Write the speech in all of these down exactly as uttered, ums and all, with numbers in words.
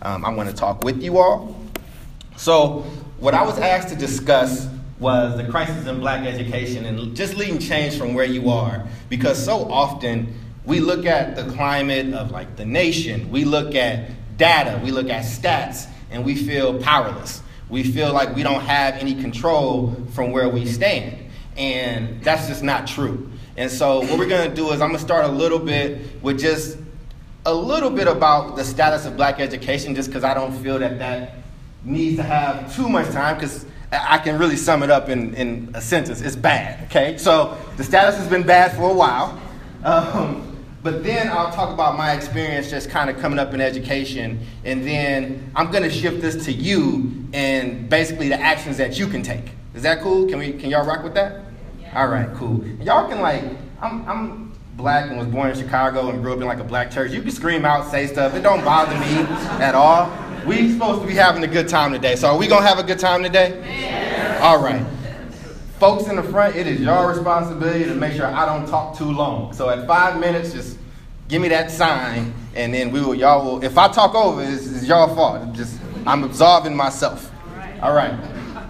um, I want to talk with you all. So what I was asked to discuss was the crisis in black education and just leading change from where you are. Because so often we look at the climate of like the nation, we look at data, we look at stats, and we feel powerless. We feel like we don't have any control from where we stand. And that's just not true. And so what we're going to do is I'm going to start a little bit with just a little bit about the status of black education, just because I don't feel that that needs to have too much time, because I can really sum it up in, in a sentence. It's bad, okay? So the status has been bad for a while. Um, but then I'll talk about my experience just kind of coming up in education. And then I'm going to shift this to you and basically the actions that you can take. Is that cool? Can we? Can y'all rock with that? Yeah. All right, cool. Y'all can like, I'm, I'm black and was born in Chicago and grew up in like a black church. You can scream out, say stuff. It don't bother me at all. We supposed to be having a good time today. So are we going to have a good time today? Yeah. All right. Folks in the front, it is your responsibility to make sure I don't talk too long. So at five minutes, just give me that sign, and then we will, y'all will, if I talk over, it's, it's your fault. Just, I'm absolving myself. All right. All right.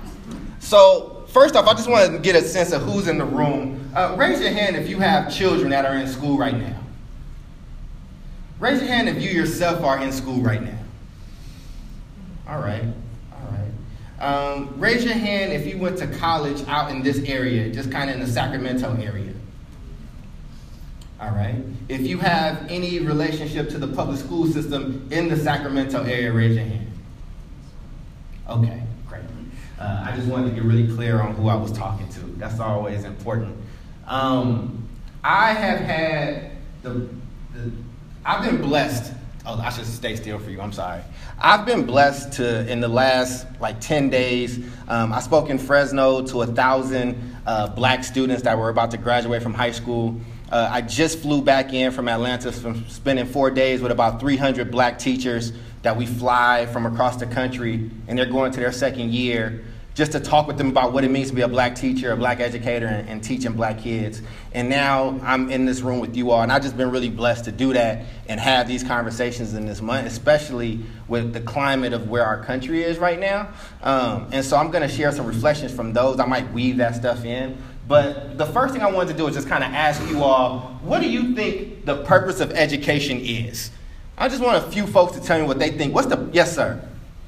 So first off, I just want to get a sense of who's in the room. Uh, raise your hand if you have children that are in school right now. Raise your hand if you yourself are in school right now. All right, all right. Um, raise your hand if you went to college out in this area, just kind of in the Sacramento area. All right. If you have any relationship to the public school system in the Sacramento area, raise your hand. Okay, great. Uh, I just wanted to get really clear on who I was talking to. That's always important. Um, I have had the, the, I've been blessed. Oh, I should stay still for you. I'm sorry. I've been blessed to, in the last like ten days, um, I spoke in Fresno to a thousand uh, black students that were about to graduate from high school. Uh, I just flew back in from Atlanta from spending four days with about three hundred black teachers that we fly from across the country, and they're going to their second year, just to talk with them about what it means to be a black teacher, a black educator, and, and teaching black kids. And now I'm in this room with you all, and I've just been really blessed to do that and have these conversations in this month, especially with the climate of where our country is right now. Um, and so I'm going to share some reflections from those. I might weave that stuff in. But the first thing I wanted to do is just kind of ask you all, what do you think the purpose of education is? I just want a few folks to tell me what they think. What's the, yes, sir?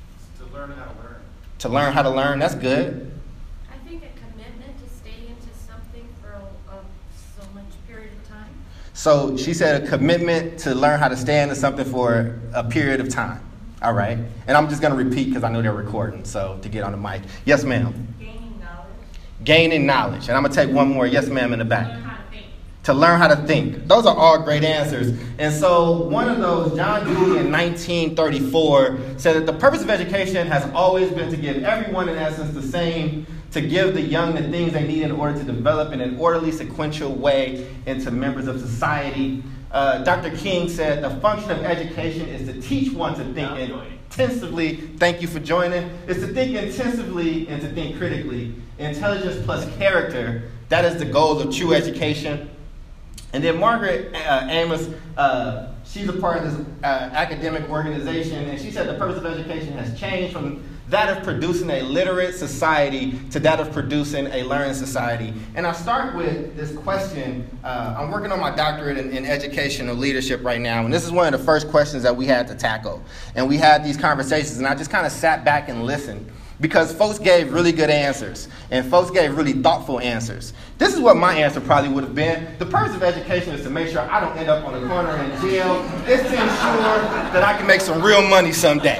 To learn how to learn. To learn how to learn, that's good. I think a commitment to stay into something for a, a, so much period of time. So she said a commitment to learn how to stay into something for a period of time. All right. And I'm just going to repeat because I know they're recording, so to get on the mic. Yes, ma'am. Gaining knowledge. Gaining knowledge. And I'm going to take one more. Yes, ma'am, in the back. Learn how to think. To learn how to think. Those are all great answers. And so one of those, John Dewey in nineteen thirty-four, said that the purpose of education has always been to give everyone, in essence, the same, to give the young the things they need in order to develop in an orderly, sequential way into members of society. Uh, Doctor King said the function of education is to teach one to think intensively. Thank you for joining. Is to think intensively and to think critically. Intelligence plus character, that is the goal of true education. And then Margaret uh, Amos, uh, she's a part of this uh, academic organization, and she said the purpose of education has changed from that of producing a literate society to that of producing a learning society. And I start with this question. Uh, I'm working on my doctorate in, in educational leadership right now, and this is one of the first questions that we had to tackle. And we had these conversations, and I just kind of sat back and listened, because folks gave really good answers, and folks gave really thoughtful answers. This is what my answer probably would have been. The purpose of education is to make sure I don't end up on the corner in jail. It's to ensure that I can make some real money someday.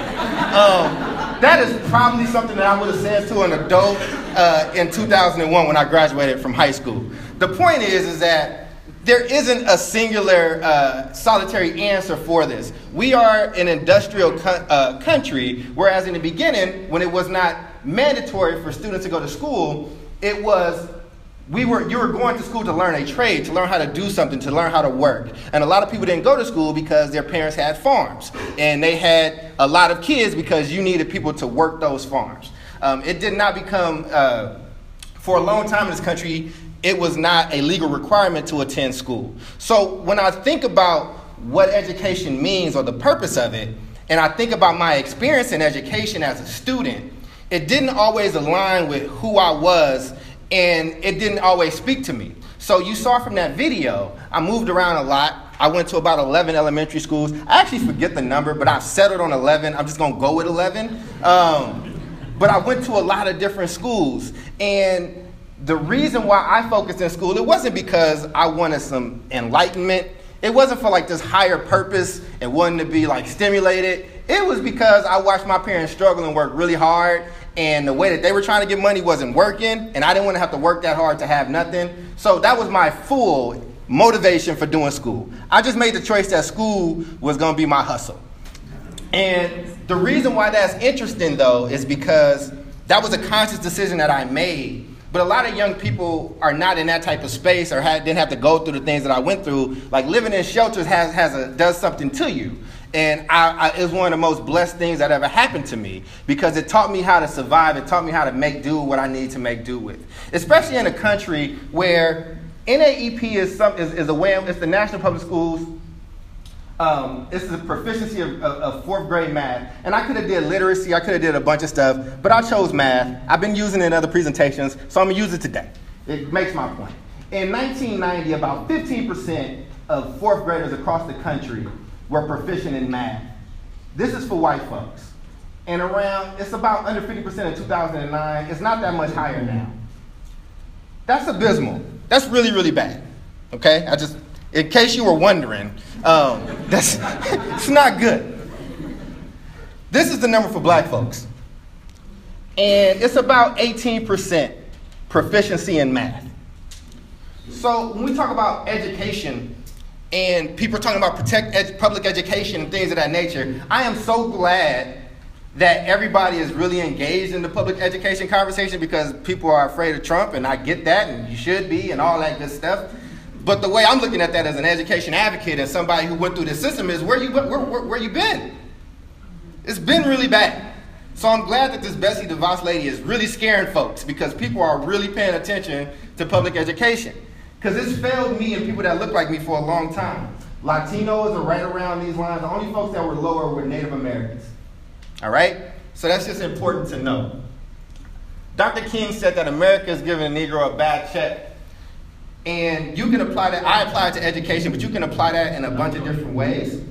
Um, that is probably something that I would have said to an adult uh, in two thousand one when I graduated from high school. The point is, is that there isn't a singular uh, solitary answer for this. We are an industrial co- uh, country, whereas in the beginning, when it was not mandatory for students to go to school, it was we were you were going to school to learn a trade, to learn how to do something, to learn how to work. And a lot of people didn't go to school because their parents had farms, and they had a lot of kids because you needed people to work those farms. Um, it did not become, uh, for a long time in this country, it was not a legal requirement to attend school. So when I think about what education means or the purpose of it, and I think about my experience in education as a student, it didn't always align with who I was, and it didn't always speak to me. So you saw from that video, I moved around a lot. I went to about eleven elementary schools. I actually forget the number, but I've settled on eleven. I'm just going to go with eleven. Um, but I went to a lot of different schools. And the reason why I focused in school, it wasn't because I wanted some enlightenment. It wasn't for like this higher purpose and wanting to be like stimulated. It was because I watched my parents struggle and work really hard, and the way that they were trying to get money wasn't working, and I didn't want to have to work that hard to have nothing. So that was my full motivation for doing school. I just made the choice that school was going to be my hustle. And the reason why that's interesting, though, is because that was a conscious decision that I made. But a lot of young people are not in that type of space, or had, didn't have to go through the things that I went through. Like living in shelters has, has a, does something to you. And I, I, it was one of the most blessed things that ever happened to me, because it taught me how to survive. It taught me how to make do with what I need to make do with. Especially in a country where N A E P is, some, is, is a way, it's the National Public Schools. Um, it's the proficiency of, of, of fourth grade math. And I could have did literacy, I could have did a bunch of stuff, but I chose math. I've been using it in other presentations, so I'm going to use it today. It makes my point. In nineteen ninety, about fifteen percent of fourth graders across the country were proficient in math. This is for white folks. And around, it's about under fifty percent in two thousand nine. It's not that much higher now. That's abysmal. That's really, really bad. Okay? I just, in case you were wondering, um, that's it's not good. This is the number for black folks. And it's about eighteen percent proficiency in math. So when we talk about education, and people are talking about protect ed- public education and things of that nature, I am so glad that everybody is really engaged in the public education conversation, because people are afraid of Trump, and I get that, and you should be, and all that good stuff. But the way I'm looking at that as an education advocate and somebody who went through this system is, where you where, where, where you been? It's been really bad. So I'm glad that this Betsy DeVos lady is really scaring folks, because people are really paying attention to public education. Because it's failed me and people that look like me for a long time. Latinos are right around these lines. The only folks that were lower were Native Americans. All right? So that's just important to know. Doctor King said that America is giving a Negro a bad check. And you can apply that. I apply it to education, but you can apply that in a bunch of different ways.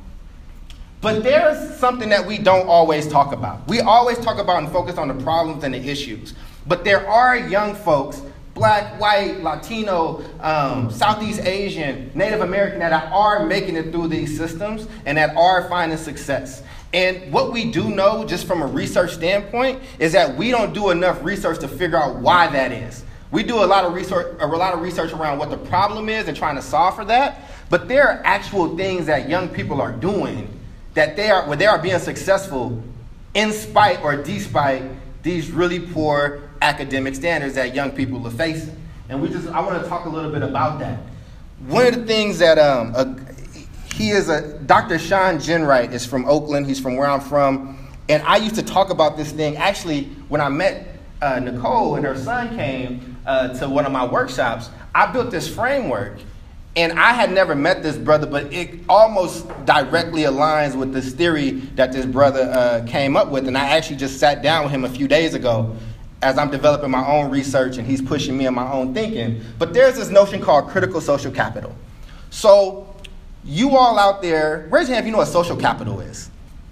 But there's something that we don't always talk about. We always talk about and focus on the problems and the issues. But there are young folks, black, white, Latino, um, Southeast Asian, Native American, that are making it through these systems and that are finding success. And what we do know, just from a research standpoint, is that we don't do enough research to figure out why that is. We do a lot of research, a lot of research around what the problem is and trying to solve for that. But there are actual things that young people are doing that they are, where they are being successful in spite or despite these really poor academic standards that young people are facing. And we just, I want to talk a little bit about that. One of the things that, um, a, he is a, Doctor Sean Ginwright is from Oakland. He's from where I'm from. And I used to talk about this thing. Actually, when I met uh, Nicole and her son came uh, to one of my workshops, I built this framework. And I had never met this brother, but it almost directly aligns with this theory that this brother uh, came up with. And I actually just sat down with him a few days ago as I'm developing my own research and he's pushing me in my own thinking. But there's this notion called critical social capital. So you all out there, raise your hand if you know what social capital is.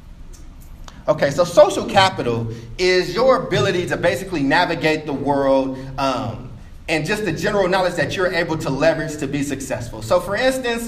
Okay, so social capital is your ability to basically navigate the world, um, and just the general knowledge that you're able to leverage to be successful. So for instance,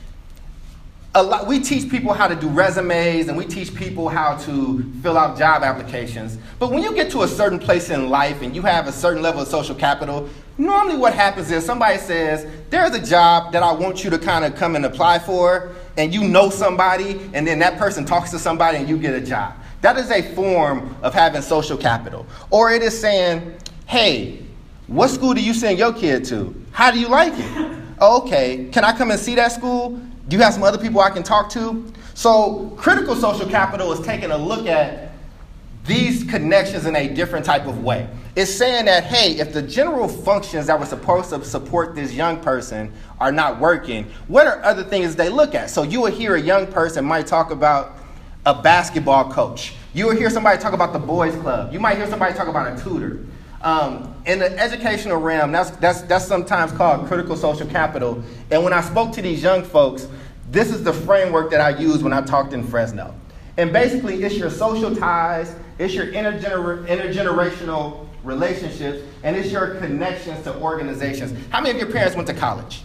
a lot, we teach people how to do resumes and we teach people how to fill out job applications. But when you get to a certain place in life and you have a certain level of social capital, normally what happens is somebody says, there's a job that I want you to kind of come and apply for, and you know somebody, and then that person talks to somebody and you get a job. That is a form of having social capital. Or it is saying, hey, what school do you send your kid to? How do you like it? Oh, okay, can I come and see that school? Do you have some other people I can talk to? So critical social capital is taking a look at these connections in a different type of way. It's saying that, hey, if the general functions that were supposed to support this young person are not working, what are other things they look at? So you will hear a young person might talk about, a basketball coach. You will hear somebody talk about the boys club. You might hear somebody talk about a tutor. Um, in the educational realm, that's, that's, that's sometimes called critical social capital. And when I spoke to these young folks, this is the framework that I used when I talked in Fresno. And basically, it's your social ties, it's your intergener- intergenerational relationships, and it's your connections to organizations. How many of your parents went to college?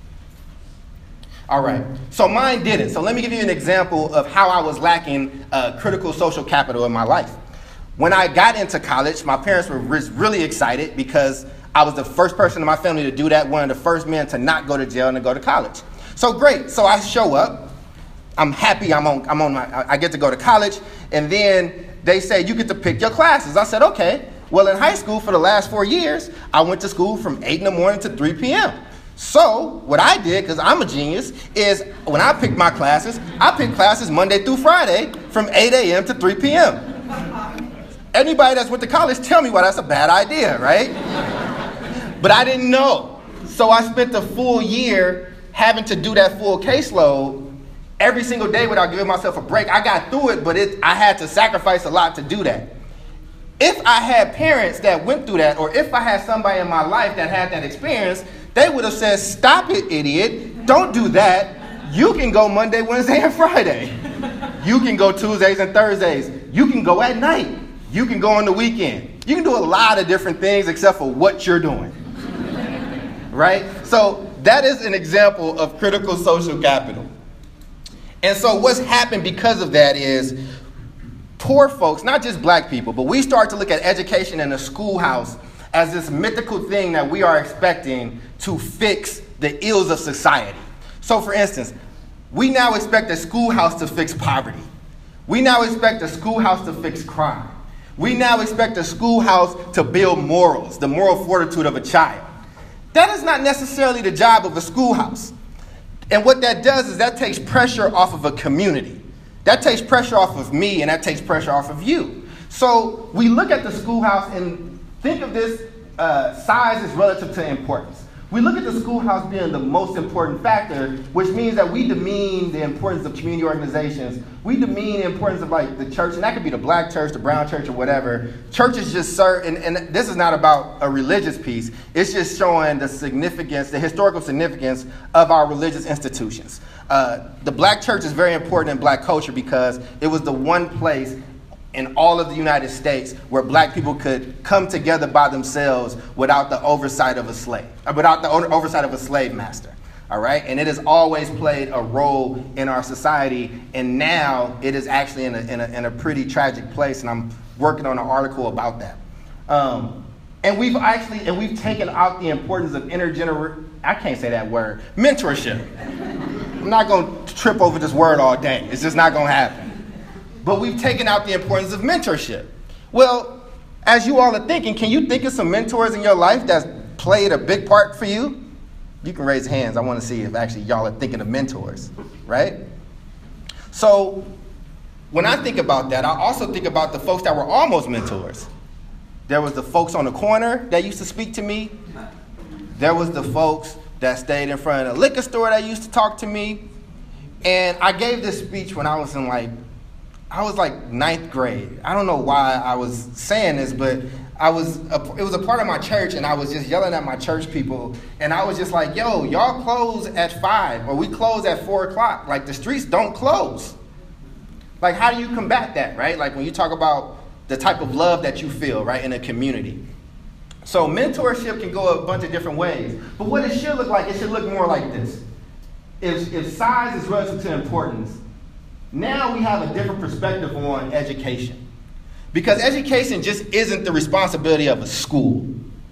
All right. So mine didn't. So let me give you an example of how I was lacking uh, critical social capital in my life. When I got into college, my parents were really excited because I was the first person in my family to do that, one of the first men to not go to jail and to go to college. So great. So I show up. I'm happy. I'm on. I'm on my. I get to go to college, and then they say you get to pick your classes. I said, okay. Well, in high school for the last four years, I went to school from eight in the morning to three p.m. So what I did, because I'm a genius, is when I picked my classes, I picked classes Monday through Friday from eight a.m. to three p.m. Anybody that's went to college, tell me why that's a bad idea, right? But I didn't know. So I spent the full year having to do that full caseload every single day without giving myself a break. I got through it, but it, I had to sacrifice a lot to do that. If I had parents that went through that, or if I had somebody in my life that had that experience, they would have said, stop it, idiot. Don't do that. You can go Monday, Wednesday, and Friday. You can go Tuesdays and Thursdays. You can go at night. You can go on the weekend. You can do a lot of different things except for what you're doing. Right? So that is an example of critical social capital. And so what's happened because of that is poor folks, not just black people, but we start to look at education in the schoolhouse as this mythical thing that we are expecting to fix the ills of society. So for instance, we now expect a schoolhouse to fix poverty. We now expect a schoolhouse to fix crime. We now expect a schoolhouse to build morals, the moral fortitude of a child. That is not necessarily the job of a schoolhouse. And what that does is that takes pressure off of a community. That takes pressure off of me, and that takes pressure off of you. So we look at the schoolhouse and think of this uh, size as relative to importance. We look at the schoolhouse being the most important factor, which means that we demean the importance of community organizations. We demean the importance of like the church, and that could be the black church, the brown church, or whatever. Churches just serve, and, and this is not about a religious piece. It's just showing the significance, the historical significance of our religious institutions. Uh, the black church is very important in black culture because it was the one place in all of the United States where black people could come together by themselves without the oversight of a slave, or without the oversight of a slave master, all right? And it has always played a role in our society, and now it is actually in a, in a, in a pretty tragic place, and I'm working on an article about that. Um, and we've actually, and we've taken out the importance of intergener, I can't say that word, mentorship. I'm not going to trip over this word all day. It's just not going to happen. But we've taken out the importance of mentorship. Well, as you all are thinking, can you think of some mentors in your life that's played a big part for you? You can raise hands. I want to see if actually y'all are thinking of mentors, right? So when I think about that, I also think about the folks that were almost mentors. There was the folks on the corner that used to speak to me. There was the folks that stayed in front of the liquor store that used to talk to me. And I gave this speech when I was in like, I was like ninth grade. I don't know why I was saying this, but I was a, it was a part of my church, and I was just yelling at my church people, and I was just like, yo, y'all close at five, or we close at four o'clock. Like, the streets don't close. Like, how do you combat that, right? Like, when you talk about the type of love that you feel, right, in a community. So mentorship can go a bunch of different ways. But what it should look like, it should look more like this. If, if size is relative to importance, now we have a different perspective on education. Because education just isn't the responsibility of a school.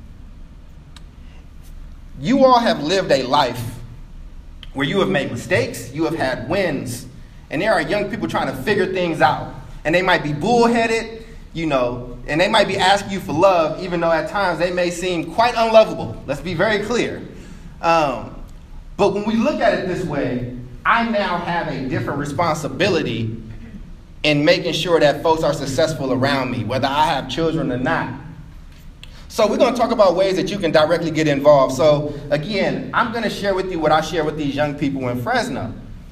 You all have lived a life where you have made mistakes, you have had wins, and there are young people trying to figure things out. And they might be bullheaded, you know, and they might be asking you for love, even though at times they may seem quite unlovable. Let's be very clear. Um, but when we look at it this way, I now have a different responsibility in making sure that folks are successful around me, whether I have children or not. So we're going to talk about ways that you can directly get involved. So again, I'm going to share with you what I share with these young people in Fresno.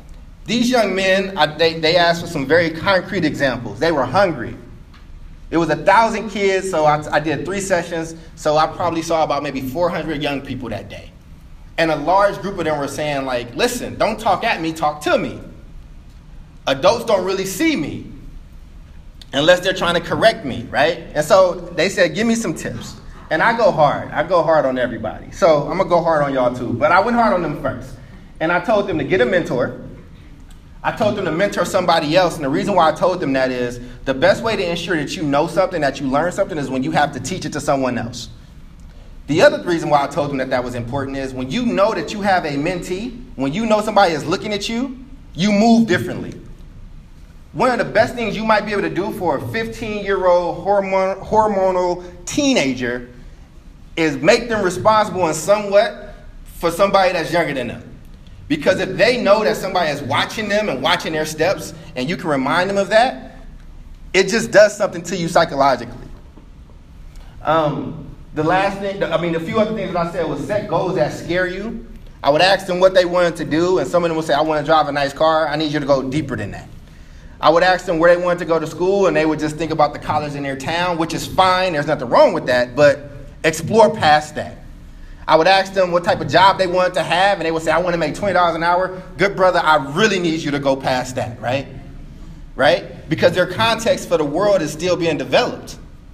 These young men, I, they, they asked for some very concrete examples. They were hungry. It was a thousand kids, so I, I did three sessions, so I probably saw about maybe four hundred young people that day. And a large group of them were saying, like, listen, don't talk at me, talk to me. Adults don't really see me unless they're trying to correct me, right? And so they said, give me some tips. And I go hard. I go hard on everybody. So I'm going to go hard on y'all too. But I went hard on them first. And I told them to get a mentor. I told them to mentor somebody else. And the reason why I told them that is the best way to ensure that you know something, that you learn something, is when you have to teach it to someone else. The other reason why I told them that that was important is when you know that you have a mentee, when you know somebody is looking at you, you move differently. One of the best things you might be able to do for a fifteen-year-old hormone, hormonal teenager is make them responsible in somewhat for somebody that's younger than them. Because if they know that somebody is watching them and watching their steps, and you can remind them of that, it just does something to you psychologically. Um, the last thing, I mean, a few other things that I said was set goals that scare you. I would ask them what they wanted to do, and some of them would say, I want to drive a nice car. I need you to go deeper than that. I would ask them where they wanted to go to school, and they would just think about the college in their town, which is fine. There's nothing wrong with that, but explore past that. I would ask them what type of job they wanted to have, and they would say, I want to make twenty dollars an hour. Good brother, I really need you to go past that, right? Right? Because their context for the world is still being developed.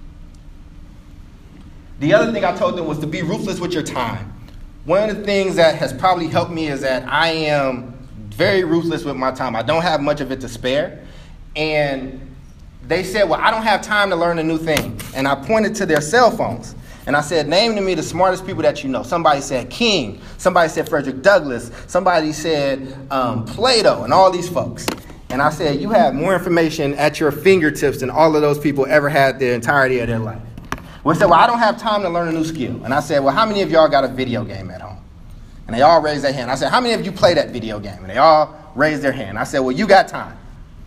The other thing I told them was to be ruthless with your time. One of the things that has probably helped me is that I am very ruthless with my time. I don't have much of it to spare. And they said, well, I don't have time to learn a new thing. And I pointed to their cell phones. And I said, name to me the smartest people that you know. Somebody said King. Somebody said Frederick Douglass. Somebody said um, Plato and all these folks. And I said, you have more information at your fingertips than all of those people ever had their entirety of their life. Well, they said, well, I don't have time to learn a new skill. And I said, well, how many of y'all got a video game at home? And they all raised their hand. I said, how many of you play that video game? And they all raised their hand. I said, well, you got time.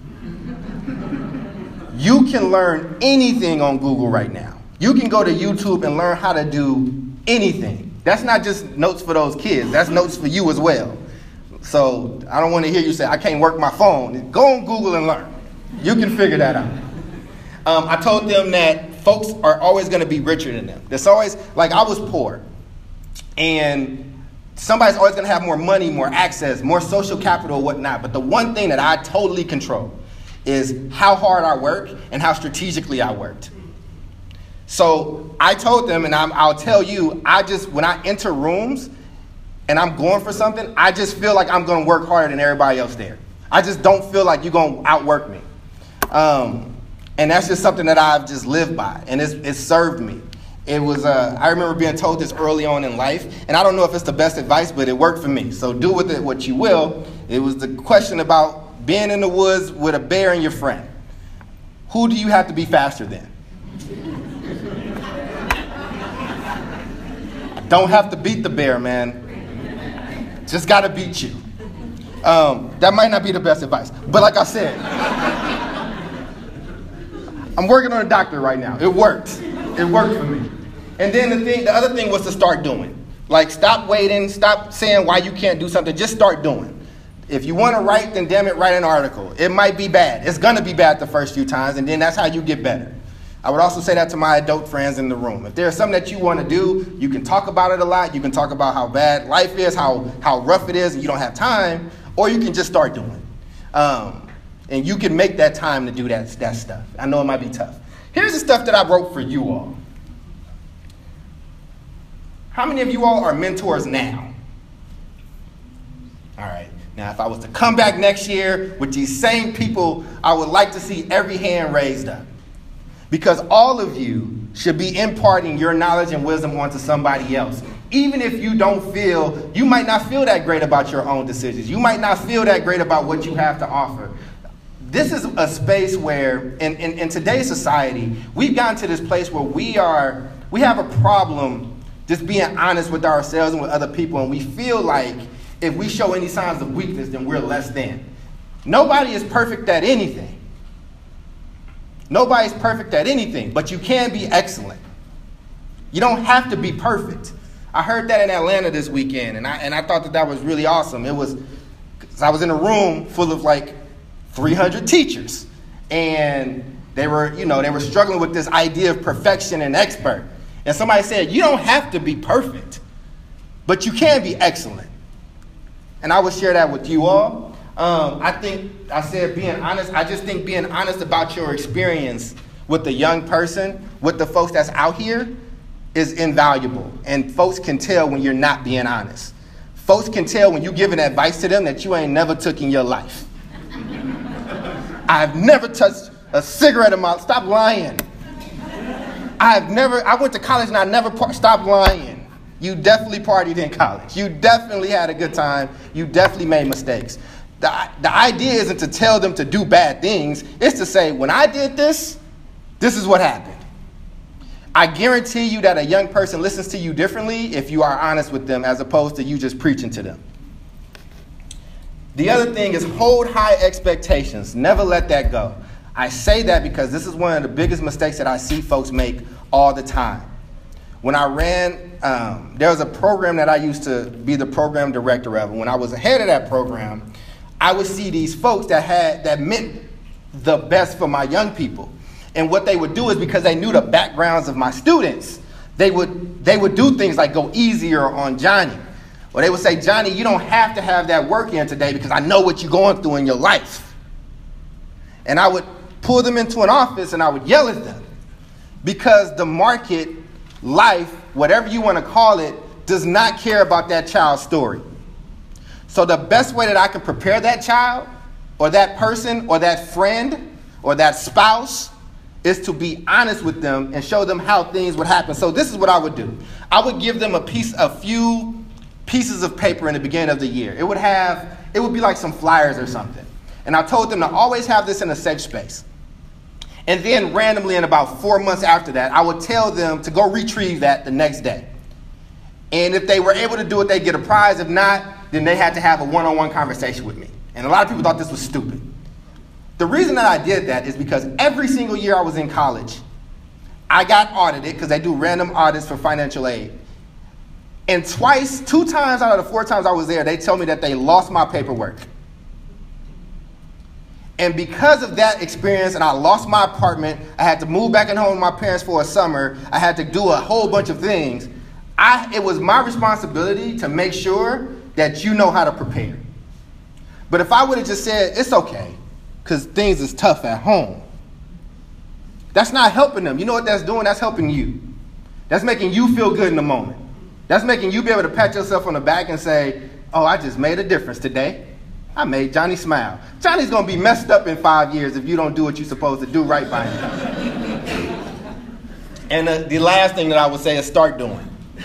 You can learn anything on Google right now. You can go to YouTube and learn how to do anything. That's not just notes for those kids. That's notes for you as well. So I don't want to hear you say, I can't work my phone. Go on Google and learn. You can figure that out. Um, I told them that folks are always going to be richer than them. There's always, like I was poor. And somebody's always going to have more money, more access, more social capital, whatnot. But the one thing that I totally control is how hard I work and how strategically I worked. So I told them, and I'm, I'll tell you, I just, when I enter rooms and I'm going for something, I just feel like I'm going to work harder than everybody else there. I just don't feel like you're going to outwork me. Um, and that's just something that I've just lived by, and it's, it's served me. It was, uh, I remember being told this early on in life, and I don't know if it's the best advice, but it worked for me. So do with it what you will. It was the question about being in the woods with a bear and your friend. Who do you have to be faster than? Don't have to beat the bear, man. Just got to beat you. Um, that might not be the best advice. But like I said, I'm working on a doctor right now. It worked. It worked for me. And then the thing, the other thing was to start doing. Like, stop waiting. Stop saying why you can't do something. Just start doing. If you want to write, then damn it, write an article. It might be bad. It's going to be bad the first few times, and then that's how you get better. I would also say that to my adult friends in the room. If there's something that you want to do, you can talk about it a lot. You can talk about how bad life is, how, how rough it is, and you don't have time. Or you can just start doing it. Um, and you can make that time to do that, that stuff. I know it might be tough. Here's the stuff that I wrote for you all. How many of you all are mentors now? All right. Now, if I was to come back next year with these same people, I would like to see every hand raised up. Because all of you should be imparting your knowledge and wisdom onto somebody else. Even if you don't feel, you might not feel that great about your own decisions. You might not feel that great about what you have to offer. This is a space where, in, in, in today's society, we've gotten to this place where we are, we have a problem just being honest with ourselves and with other people. And we feel like if we show any signs of weakness, then we're less than. Nobody is perfect at anything. Nobody's perfect at anything, but you can be excellent. You don't have to be perfect. I heard that in Atlanta this weekend, and I and I thought that that was really awesome. It was So I was in a room full of like three hundred teachers, and they were, you know, they were struggling with this idea of perfection and expert. And somebody said, you don't have to be perfect, but you can be excellent. And I would share that with you all. Um, I think, I said being honest, I just think being honest about your experience with the young person, with the folks that's out here, is invaluable. And folks can tell when you're not being honest. Folks can tell when you're giving advice to them that you ain't never took in your life. I've never touched a cigarette in my life. Stop lying. I've never, I went to college and I never, par- stop lying. You definitely partied in college. You definitely had a good time. You definitely made mistakes. The, the idea isn't to tell them to do bad things. It's to say, when I did this, this is what happened. I guarantee you that a young person listens to you differently if you are honest with them as opposed to you just preaching to them. The other thing is hold high expectations. Never let that go. I say that because this is one of the biggest mistakes that I see folks make all the time. When I ran, um, there was a program that I used to be the program director of. And when I was head of that program, I would see these folks that had that meant the best for my young people. And what they would do is, because they knew the backgrounds of my students, they would they would do things like go easier on Johnny. Or they would say, Johnny, you don't have to have that work in today because I know what you're going through in your life. And I would pull them into an office and I would yell at them. Because the market, life, whatever you want to call it, does not care about that child's story. So the best way that I can prepare that child or that person or that friend or that spouse is to be honest with them and show them how things would happen. So this is what I would do. I would give them a piece, a few pieces of paper in the beginning of the year. It would have, it would be like some flyers or something. And I told them to always have this in a safe space. And then randomly in about four months after that, I would tell them to go retrieve that the next day. And if they were able to do it, they'd get a prize. If not, then they had to have a one-on-one conversation with me. And a lot of people thought this was stupid. The reason that I did that is because every single year I was in college, I got audited because they do random audits for financial aid. And twice, two times out of the four times I was there, they tell me that they lost my paperwork. And because of that experience, and I lost my apartment, I had to move back in home with my parents for a summer, I had to do a whole bunch of things, I, it was my responsibility to make sure that you know how to prepare. But if I would have just said, it's okay, because things is tough at home, that's not helping them. You know what that's doing? That's helping you. That's making you feel good in the moment. That's making you be able to pat yourself on the back and say, oh, I just made a difference today. I made Johnny smile. Johnny's going to be messed up in five years if you don't do what you're supposed to do right by him. And uh, the last thing that I would say is start doing.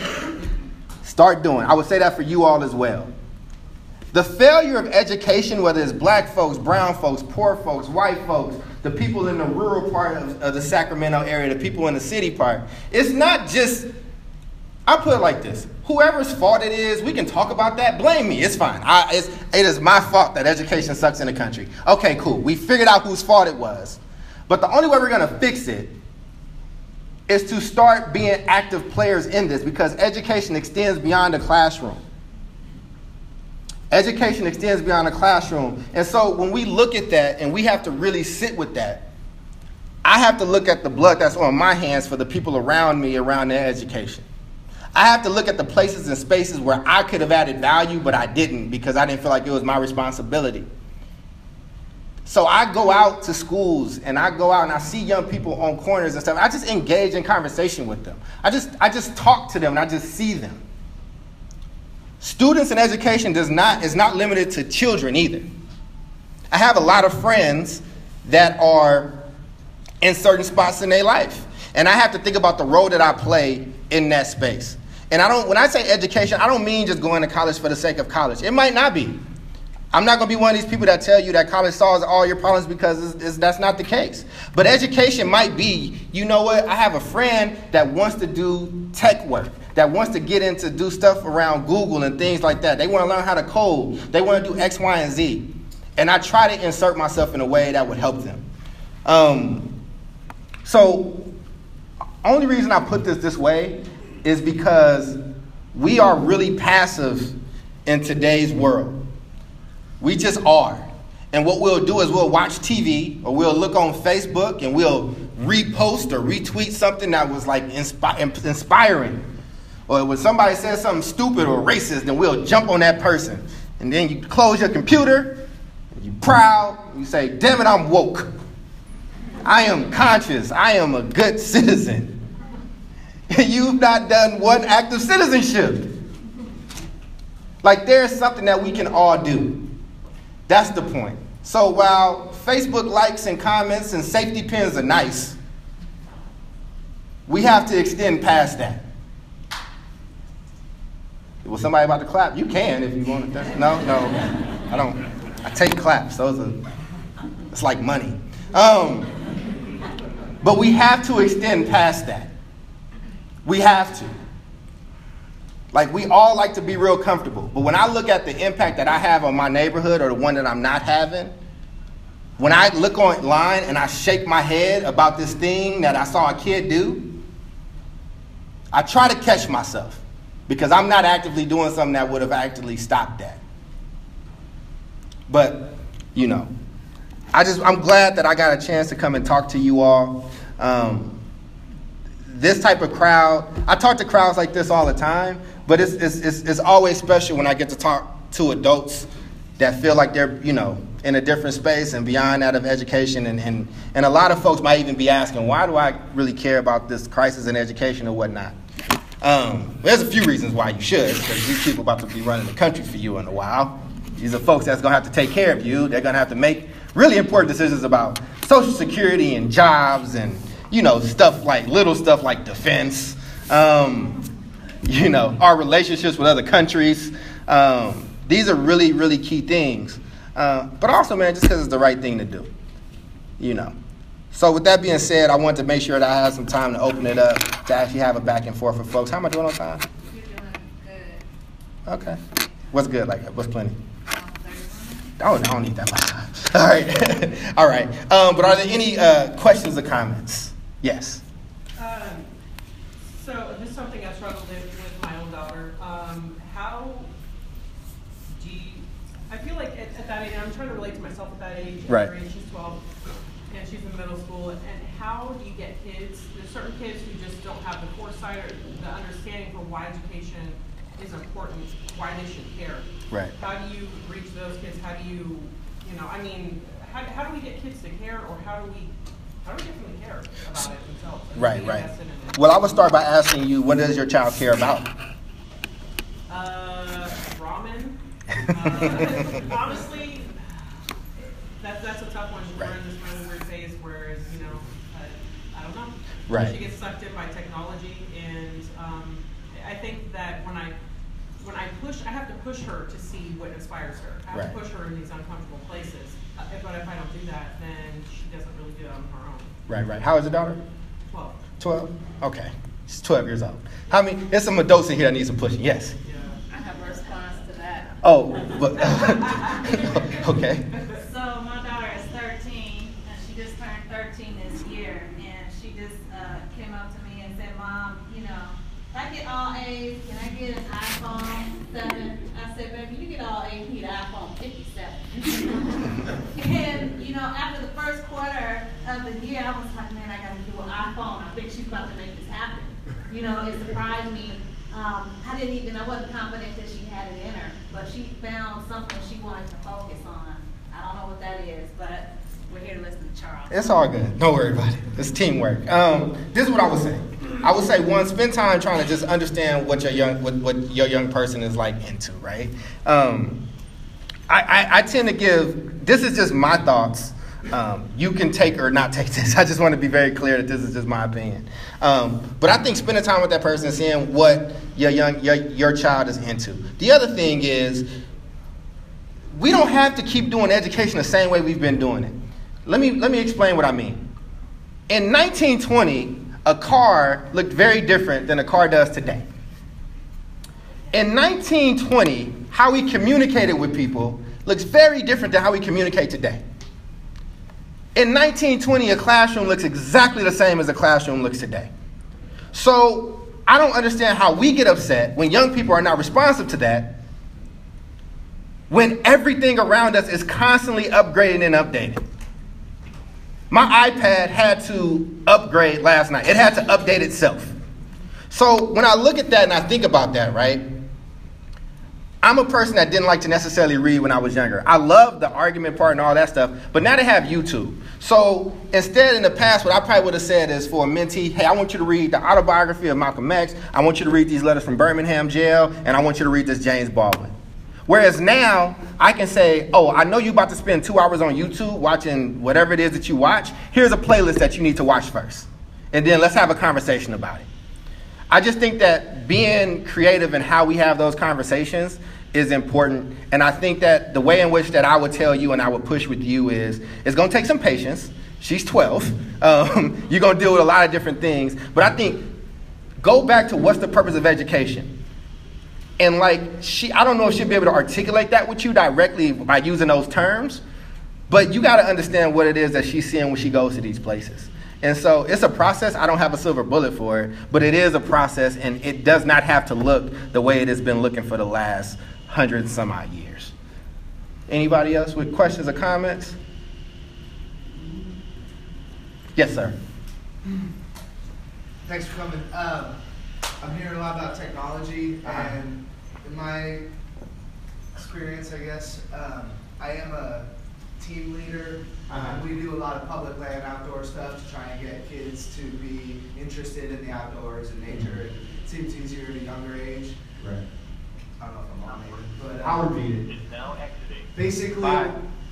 Start doing. I would say that for you all as well. The failure of education, whether it's black folks, brown folks, poor folks, white folks, the people in the rural part of, of the Sacramento area, the people in the city part, it's not just, I'll put it like this. Whoever's fault it is, we can talk about that. Blame me. It's fine. I, it's, it is my fault that education sucks in the country. Okay, cool. We figured out whose fault it was. But the only way we're going to fix it is to start being active players in this, because education extends beyond the classroom. Education extends beyond the classroom. And so when we look at that and we have to really sit with that, I have to look at the blood that's on my hands for the people around me around their education. I have to look at the places and spaces where I could have added value, but I didn't because I didn't feel like it was my responsibility. So I go out to schools and I go out and I see young people on corners and stuff. I just engage in conversation with them. I just, I just talk to them and I just see them. Students in education does not, is not limited to children either. I have a lot of friends that are in certain spots in their life. And I have to think about the role that I play in that space. And I don't, when I say education, I don't mean just going to college for the sake of college. It might not be. I'm not going to be one of these people that tell you that college solves all your problems, because it's, it's, that's not the case. But education might be, you know what, I have a friend that wants to do tech work, that wants to get into do stuff around Google and things like that. They want to learn how to code. They want to do X, Y, and Z. And I try to insert myself in a way that would help them. Um, so only reason I put this this way is because we are really passive in today's world. We just are. And what we'll do is we'll watch T V or we'll look on Facebook and we'll repost or retweet something that was like inspi- inspiring. Or when somebody says something stupid or racist, then we'll jump on that person. And then you close your computer, and you're proud, and you say, damn it, I'm woke. I am conscious. I am a good citizen. You've not done one act of citizenship. Like there's something that we can all do. That's the point. So while Facebook likes and comments and safety pins are nice, we have to extend past that. Was somebody about to clap? You can if you want to. No, no, I don't. I take claps. Those are, it's like money. Um, but we have to extend past that. We have to. Like we all like to be real comfortable. But when I look at the impact that I have on my neighborhood or the one that I'm not having, when I look online and I shake my head about this thing that I saw a kid do, I try to catch myself because I'm not actively doing something that would have actually stopped that. But, you know, I just, I'm glad that I got a chance to come and talk to you all. Um, this type of crowd, I talk to crowds like this all the time, but it's, it's, it's, it's always special when I get to talk to adults that feel like they're, you know, in a different space and beyond that of education. And, and, and a lot of folks might even be asking, why do I really care about this crisis in education or whatnot? Um, there's a few reasons why you should, because these people about to be running the country for you in a while. These are folks that's going to have to take care of you. They're going to have to make really important decisions about Social Security and jobs and, you know, stuff like, little stuff like defense, um, you know, our relationships with other countries. Um, these are really, really key things. Uh, but also, man, just because it's the right thing to do, you know. So with that being said, I wanted to make sure that I had some time to open it up to actually have a back and forth with folks. How am I doing on time? You're doing good. Okay. What's good like that? What's plenty? Oh, I don't need that much time. All right. All right. Um, but are there any uh, questions or comments? Yes. Um, so this is something I struggled with with my own daughter. Um, how do you, I feel like at, at that age, I'm trying to relate to myself at that age. Right. Age, she's twelve, and she's in middle school. And how do you get kids, there's certain kids who just don't have the foresight or the understanding for why education is important, why they should care. Right. How do you reach those kids? How do you, you know, I mean, how, how do we get kids to care, or how do we, how do we get them to care about it themselves? and Right, be right. invested in it? Well, I would start by asking you, what does your child care about? Uh, ramen. Uh, honestly, that, that's a tough one. We're Right. in this really weird phase where, you know, I, I don't know. Right. She gets sucked in by technology, and um, I think that when I when I push, I have to push her to see what inspires her. I have Right. to push her in these uncomfortable places. Uh, if, but if I don't do that, then she doesn't really do it on her own. Right, right. How is your daughter? Well, twelve? Okay. She's twelve years old. How many? There's some adults in here that need some pushing. Yes. yeah. I have a response to that. Oh, but, okay. So my daughter is thirteen, and she just turned thirteen this year, and she just uh, came up to me and said, "Mom, you know, if I get all A's, can I get an iPhone seven?" I said, "Baby, you get all A's, you get an iPhone fifty-seven." And you know, after the first quarter of the year, I was like, "Man, I got to do an iPhone. I think she's about to make this happen." You know, it surprised me. Um, I didn't even, I wasn't confident that she had it in her, but she found something she wanted to focus on. I don't know what that is, but we're here to listen to Charles. It's all good. Don't worry about it. It's teamwork. Um, this is what I would say. I would say, one, spend time trying to just understand what your young what, what your young person is like into, right? Um, I, I, I tend to give, this is just my thoughts. Um, you can take or not take this. I just want to be very clear that this is just my opinion. Um, but I think spending time with that person and seeing what your young your, your child is into. The other thing is, we don't have to keep doing education the same way we've been doing it. Let me let me explain what I mean. In nineteen twenty, a car looked very different than a car does today. In nineteen twenty, how we communicated with people looks very different than how we communicate today. In nineteen twenty, a classroom looks exactly the same as a classroom looks today. So I don't understand how we get upset when young people are not responsive to that, when everything around us is constantly upgrading and updating? My iPad had to upgrade last night. It had to update itself. So when I look at that and I think about that, right, I'm a person that didn't like to necessarily read when I was younger. I love the argument part and all that stuff, but now they have YouTube. So instead, in the past, what I probably would have said is for a mentee, hey, I want you to read the autobiography of Malcolm X. I want you to read these letters from Birmingham jail, and I want you to read this James Baldwin. Whereas now, I can say, oh, I know you're about to spend two hours on YouTube watching whatever it is that you watch. Here's a playlist that you need to watch first. And then let's have a conversation about it. I just think that being creative in how we have those conversations is important. And I think that the way in which that I would tell you and I would push with you is, it's going to take some patience. She's twelve. Um, you're going to deal with a lot of different things. But I think, go back to what's the purpose of education. And like, she, I don't know if she'll be able to articulate that with you directly by using those terms. But you got to understand what it is that she's seeing when she goes to these places. And so it's a process. I don't have a silver bullet for it, but it is a process, and it does not have to look the way it has been looking for the last hundred and some odd years. Anybody else with questions or comments? Yes, sir. Thanks for coming. Um, I'm hearing a lot about technology, Uh-huh. and in my experience, I guess, um, I am a team leader. Uh-huh. And we do a lot of public land outdoor stuff to try and get kids to be interested in the outdoors and nature. It seems easier at a younger age. Right. I don't know if I'm on it, but uh, I'll repeat it. basically, Bye.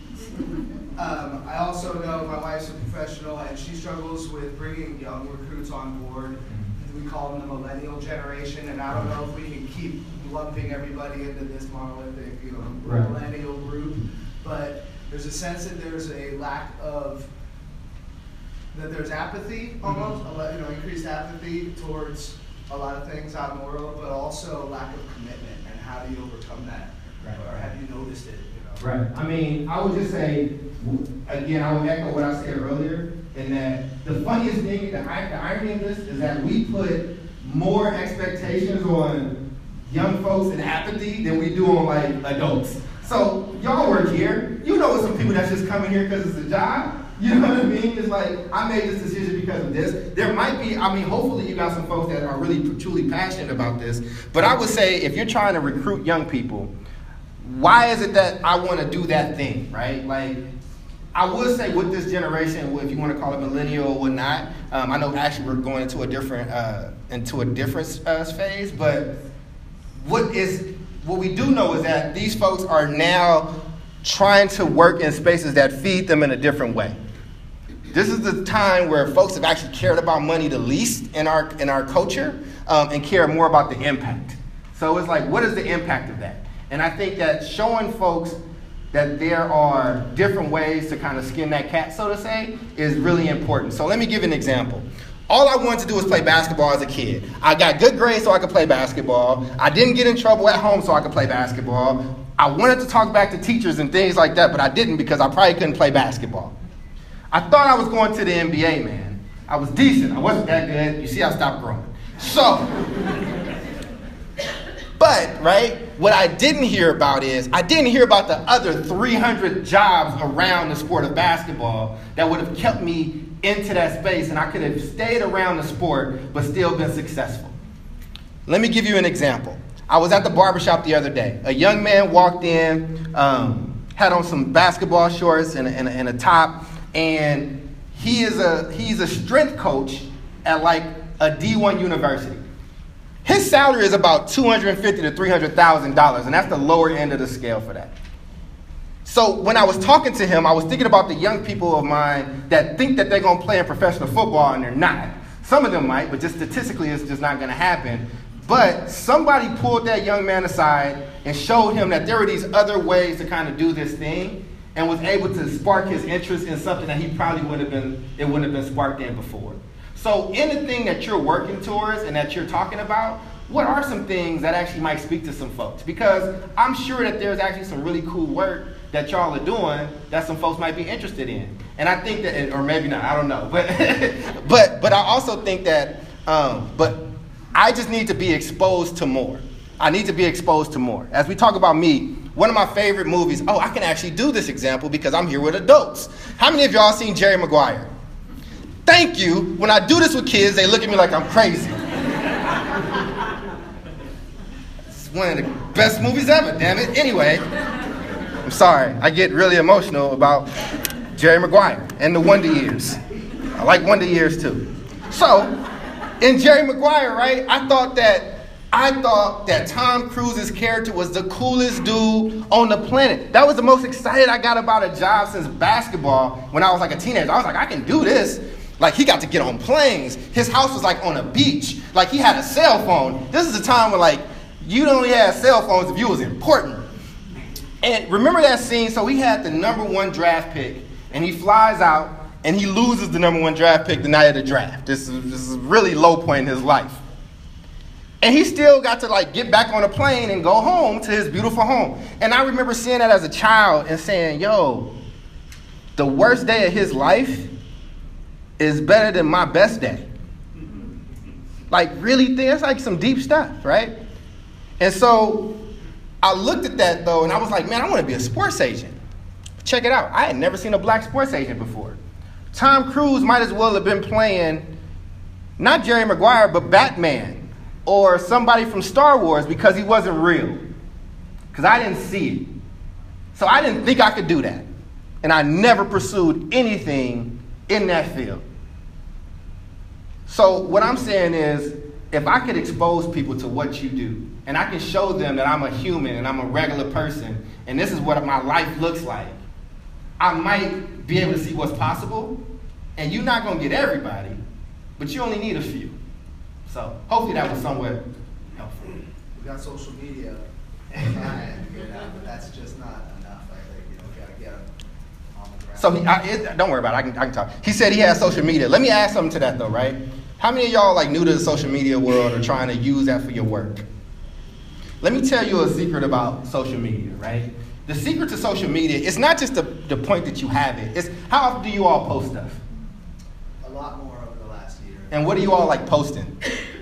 um, I also know my wife's a professional, and she struggles with bringing young recruits on board. We call them the millennial generation, and I don't know if we can keep lumping everybody into this monolithic, you know, Right. millennial group, but there's a sense that there's a lack of, that there's apathy almost, a lot- you know, increased apathy towards a lot of things out in the world, but also a lack of commitment, and how do you overcome that? Right. Or have you noticed it, you know? Right. I mean, I would just say, again, I would echo what I said earlier, in that the funniest thing, the, the irony of this is that we put more expectations on young folks and apathy than we do on like adults. So y'all work here. You know some people that's just coming here because it's a job. You know what I mean? It's like, I made this decision because of this. There might be, I mean, hopefully you got some folks that are really truly passionate about this. But I would say if you're trying to recruit young people, why is it that I want to do that thing, right? Like, I would say with this generation, if you want to call it millennial or whatnot, um, I know actually we're going into a different uh, into a different uh, phase. But what is what we do know is that these folks are now trying to work in spaces that feed them in a different way. This is the time where folks have actually cared about money the least in our in our culture, um, and care more about the impact. So it's like, what is the impact of that? And I think that showing folks that there are different ways to kind of skin that cat, so to say, is really important. So let me give you an example. All I wanted to do was play basketball as a kid. I got good grades so I could play basketball. I didn't get in trouble at home so I could play basketball. I wanted to talk back to teachers and things like that, but I didn't because I probably couldn't play basketball. I thought I was going to the N B A, man. I was decent. I wasn't that good. You see, I stopped growing. So, but, right, what I didn't hear about is, I didn't hear about the other three hundred jobs around the sport of basketball that would have kept me into that space, and I could have stayed around the sport but still been successful. Let me give you an example. I was at the barbershop the other day. A young man walked in, um, had on some basketball shorts and a, and a, and a top, and he is a he's a strength coach at like a D one university. His salary is about two hundred fifty thousand to three hundred thousand dollars, and that's the lower end of the scale for that. So when I was talking to him, I was thinking about the young people of mine that think that they're going to play in professional football, and they're not. Some of them might, but just statistically, it's just not going to happen. But somebody pulled that young man aside and showed him that there were these other ways to kind of do this thing, and was able to spark his interest in something that he probably would have been, it wouldn't have been sparked in before. So in the thing that you're working towards and that you're talking about, what are some things that actually might speak to some folks? Because I'm sure that there's actually some really cool work that y'all are doing that some folks might be interested in. And I think that, or maybe not, I don't know. But but but I also think that, um, but I just need to be exposed to more. I need to be exposed to more. As we talk about me, One of my favorite movies. Oh, I can actually do this example because I'm here with adults. How many of y'all seen Jerry Maguire? Thank you. When I do this with kids, they look at me like I'm crazy. It's one of the best movies ever, damn it. Anyway, I'm sorry. I get really emotional about Jerry Maguire and the Wonder Years. I like Wonder Years too. So, in Jerry Maguire, right, I thought that I thought that Tom Cruise's character was the coolest dude on the planet. That was the most excited I got about a job since basketball when I was like a teenager. I was like, I can do this. Like, he got to get on planes. His house was like on a beach. Like, he had a cell phone. This is a time when, like, you only had cell phones if you was important. And remember that scene? So he had the number one draft pick, and he flies out, and he loses the number one draft pick the night of the draft. This is, this is a really low point in his life. And he still got to, like, get back on a plane and go home to his beautiful home. And I remember seeing that as a child and saying, yo, the worst day of his life is better than my best day. Like, really, that's like some deep stuff, right? And so I looked at that, though, and I was like, man, I want to be a sports agent. Check it out. I had never seen a black sports agent before. Tom Cruise might as well have been playing not Jerry Maguire, but Batman. Or somebody from Star Wars because he wasn't real. Because I didn't see it. So I didn't think I could do that. And I never pursued anything in that field. So what I'm saying is, if I could expose people to what you do, and I can show them that I'm a human and I'm a regular person, and this is what my life looks like, I might be able to see what's possible. And you're not going to get everybody, but you only need a few. So hopefully that was somewhat helpful. We got social media on our end here now, but that's just not enough. I think, you know, we got to get them on the ground. So he, I, it, don't worry about it. I can, I can talk. He said he has social media. Let me add something to that though, right? How many of y'all like new to the social media world or trying to use that for your work? Let me tell you a secret about social media, right? The secret to social media is not just the, the point that you have it. It's how often do you all post stuff? A lot more over the last year. And what are you all like posting?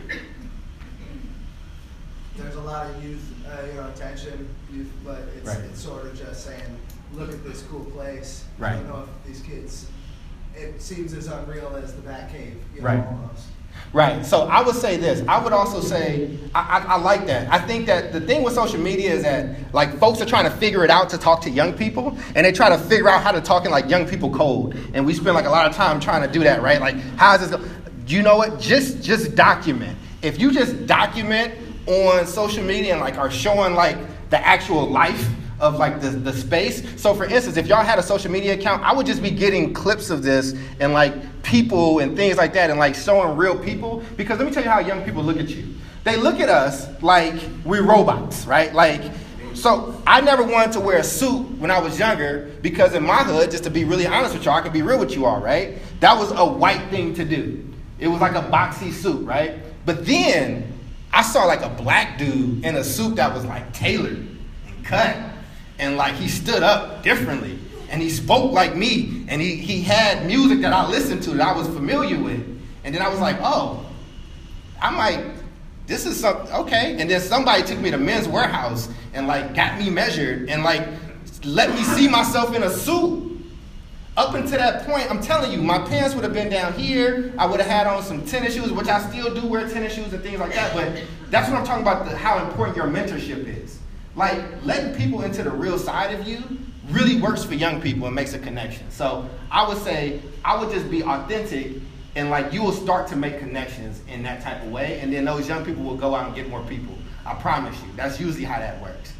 There's a lot of youth, uh, you know, attention, youth, but it's Right. it's sort of just saying, look at this cool place. Right. I don't know if these kids, it seems as unreal as the Batcave, you know, Right. almost. Right. So I would say this. I would also say I, I, I like that. I think that the thing with social media is that like folks are trying to figure it out to talk to young people, and they try to figure out how to talk in like young people code. And we spend like a lot of time trying to do that, right? Like how is this go? You know what? Just just document. If you just document on social media and like are showing like the actual life of like the, the space. So for instance, if y'all had a social media account, I would just be getting clips of this and like people and things like that and like showing real people. Because let me tell you how young people look at you. They look at us like we're robots, right? Like, so I never wanted to wear a suit when I was younger because in my hood, just to be really honest with y'all, I can be real with you all, right? That was a white thing to do. It was like a boxy suit, right? But then I saw like a black dude in a suit that was like tailored and cut. And like he stood up differently and he spoke like me and he, he had music that I listened to that I was familiar with. And then I was like, oh, I might, this is something, okay. And then somebody took me to Men's Warehouse and like got me measured and like let me see myself in a suit. Up until that point, I'm telling you, my pants would have been down here. I would have had on some tennis shoes, which I still do wear tennis shoes and things like that. But that's what I'm talking about, the, how important your mentorship is. Like, letting people into the real side of you really works for young people and makes a connection. So I would say, I would just be authentic and like you will start to make connections in that type of way. And then those young people will go out and get more people. I promise you. That's usually how that works.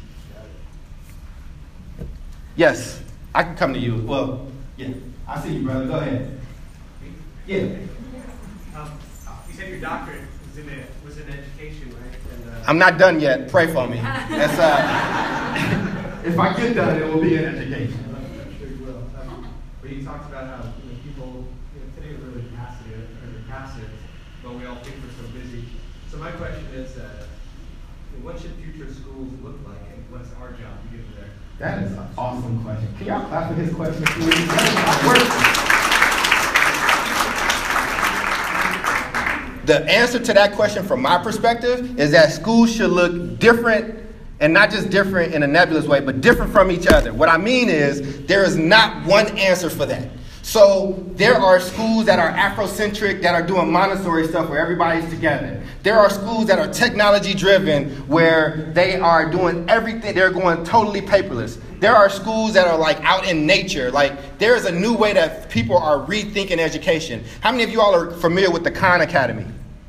Yes, I can come to you. Well, yeah, I see you, brother. Go ahead. Yeah. Um, you said your doctorate was in, a, was in education, right? And, uh, I'm not done yet. Pray for me. That's, uh, if I get done, it will be in education. I'm sure you will. Um, but you talked about how you know, people you know, today are really passive, or passive, but we all think we're so busy. So my question is, uh, what should future schools look like, and what's our job to get there? That is an awesome question. Can y'all clap for his question, please? That is the answer to that question from my perspective is that schools should look different And not just different in a nebulous way, but different from each other. What I mean is, there is not one answer for that. So there are schools that are Afrocentric, that are doing Montessori stuff where everybody's together. There are schools that are technology driven where they are doing everything. They're going totally paperless. There are schools that are like out in nature. Like there is a new way that people are rethinking education. How many of you all are familiar with the Khan Academy?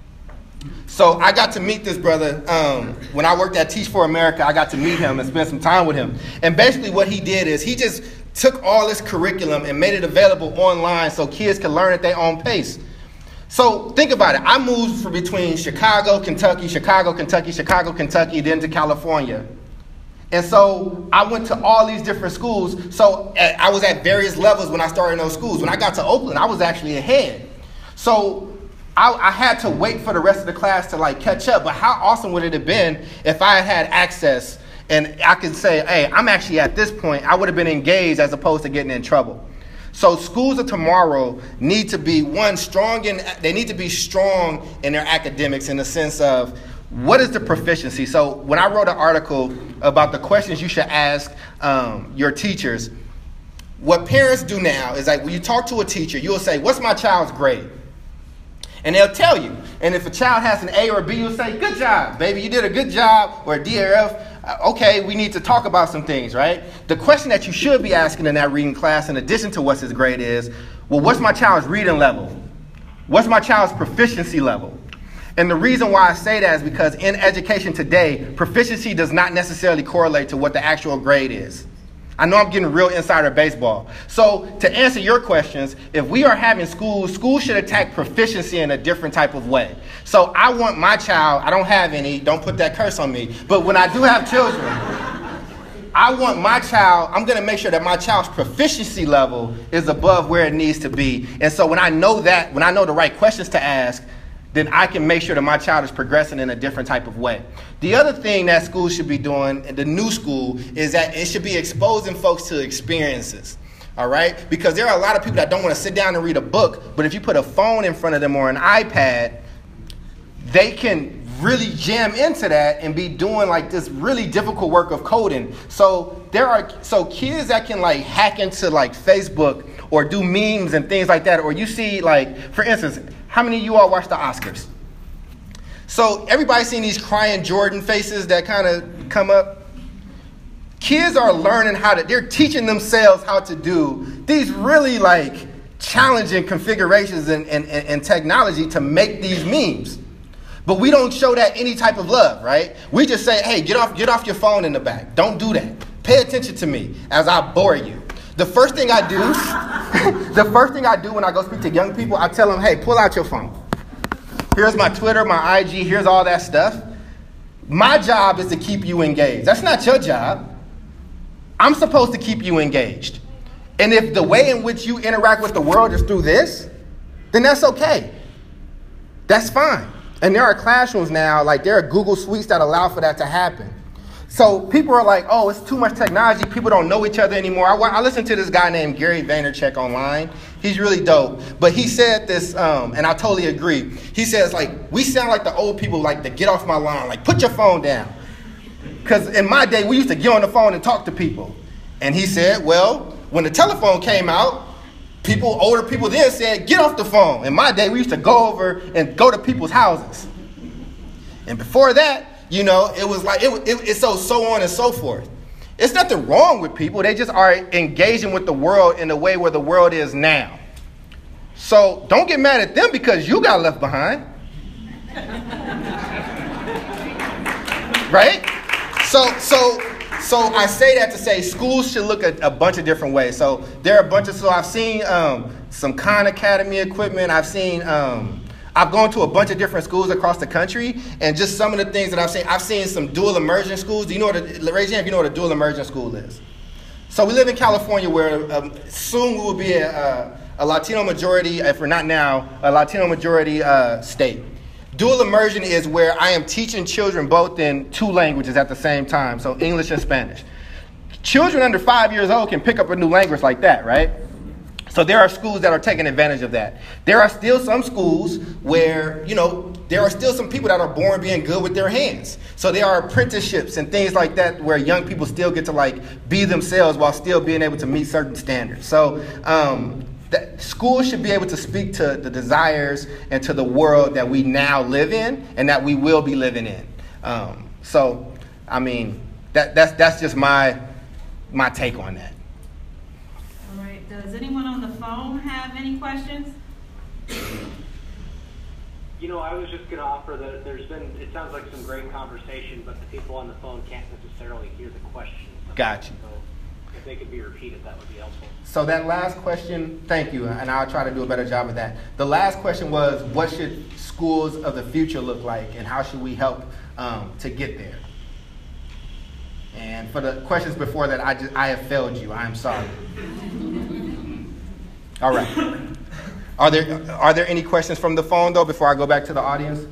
So I got to meet this brother um, when I worked at Teach for America. I got to meet him and spend some time with him. And basically what he did is he just took all this curriculum and made it available online so kids can learn at their own pace. So think about it. I moved from between Chicago, Kentucky, Chicago, Kentucky, Chicago, Kentucky, then to California. And so I went to all these different schools. So I was at various levels when I started in those schools. When I got to Oakland, I was actually ahead. So I, I had to wait for the rest of the class to like catch up. But how awesome would it have been if I had had access and I could say, hey, I'm actually at this point. I would have been engaged as opposed to getting in trouble. So schools of tomorrow need to be, one, strong in, they need to be strong in their academics in the sense of what is the proficiency. So when I wrote an article about the questions you should ask um, your teachers, what parents do now is like when you talk to a teacher, you'll say, what's my child's grade? And they'll tell you. And if a child has an A or a B, you'll say, good job, baby, you did a good job, or a D or F. Okay, we need to talk about some things, right? The question that you should be asking in that reading class, in addition to what's his grade is, well, what's my child's reading level? What's my child's proficiency level? And the reason why I say that is because in education today, proficiency does not necessarily correlate to what the actual grade is. I know I'm getting real insider baseball. So to answer your questions, if we are having schools, schools should attack proficiency in a different type of way. So I want my child, I don't have any, don't put that curse on me, but when I do have children, I want my child, I'm going to make sure that my child's proficiency level is above where it needs to be. And so when I know that, when I know the right questions to ask, then I can make sure that my child is progressing in a different type of way. The other thing that schools should be doing, the new school, is that it should be exposing folks to experiences, all right? Because there are a lot of people that don't want to sit down and read a book, but if you put a phone in front of them or an iPad, they can really jam into that and be doing like this really difficult work of coding. So there are so kids that can like hack into like Facebook or do memes and things like that, or you see like, for instance, how many of you all watch the Oscars? So everybody's seen these crying Jordan faces that kind of come up. Kids are learning how to, they're teaching themselves how to do these really like challenging configurations and, and, and technology to make these memes. But we don't show that any type of love, right? We just say, hey, get off, get off your phone in the back. Don't do that. Pay attention to me as I bore you. The first thing I do, the first thing I do when I go speak to young people, I tell them, hey, pull out your phone. Here's my Twitter, my I G, here's all that stuff. My job is to keep you engaged. That's not your job. I'm supposed to keep you engaged. And if the way in which you interact with the world is through this, then that's okay. That's fine. And there are classrooms now, like there are Google Suites that allow for that to happen. So people are like, oh, it's too much technology. People don't know each other anymore. I, I listened to this guy named Gary Vaynerchuk online. He's really dope. But he said this, um, and I totally agree. He says, like, we sound like the old people, like, to get off my lawn. Like, put your phone down. Because in my day, we used to get on the phone and talk to people. And he said, well, when the telephone came out, people, older people then said, get off the phone. In my day, we used to go over and go to people's houses. And before that, you know, it was like, it, it, it's so, so on and so forth. It's nothing wrong with people. They just are engaging with the world in the way where the world is now. So don't get mad at them because you got left behind. Right? So, so, so I say that to say schools should look at a bunch of different ways. So there are a bunch of, so I've seen um, some Khan Academy equipment. I've seen, um, I've gone to a bunch of different schools across the country, and just some of the things that I've seen, I've seen some dual immersion schools. Do you know what, a, raise your hand if you know what a dual immersion school is? So we live in California where um, soon we will be a, a, a Latino majority, if we're not now, a Latino majority uh, state. Dual immersion is where I am teaching children both in two languages at the same time, so English and Spanish. Children under five years old can pick up a new language like that, right? So there are schools that are taking advantage of that. There are still some schools where, you know, there are still some people that are born being good with their hands. So there are apprenticeships and things like that where young people still get to like be themselves while still being able to meet certain standards. So um, that schools should be able to speak to the desires and to the world that we now live in and that we will be living in. Um, so, I mean, that that's that's just my my take on that. All right, does anyone on the phone have any questions? You know, I was just going to offer that there's been, it sounds like some great conversation, but the people on the phone can't necessarily hear the questions. Got you. So if they could be repeated, that would be helpful. So that last question, thank you, and I'll try to do a better job of that. The last question was, what should schools of the future look like, and how should we help um, to get there? And for the questions before that, I just I have failed you. I am sorry. All right. Are there are there any questions from the phone though before I go back to the audience?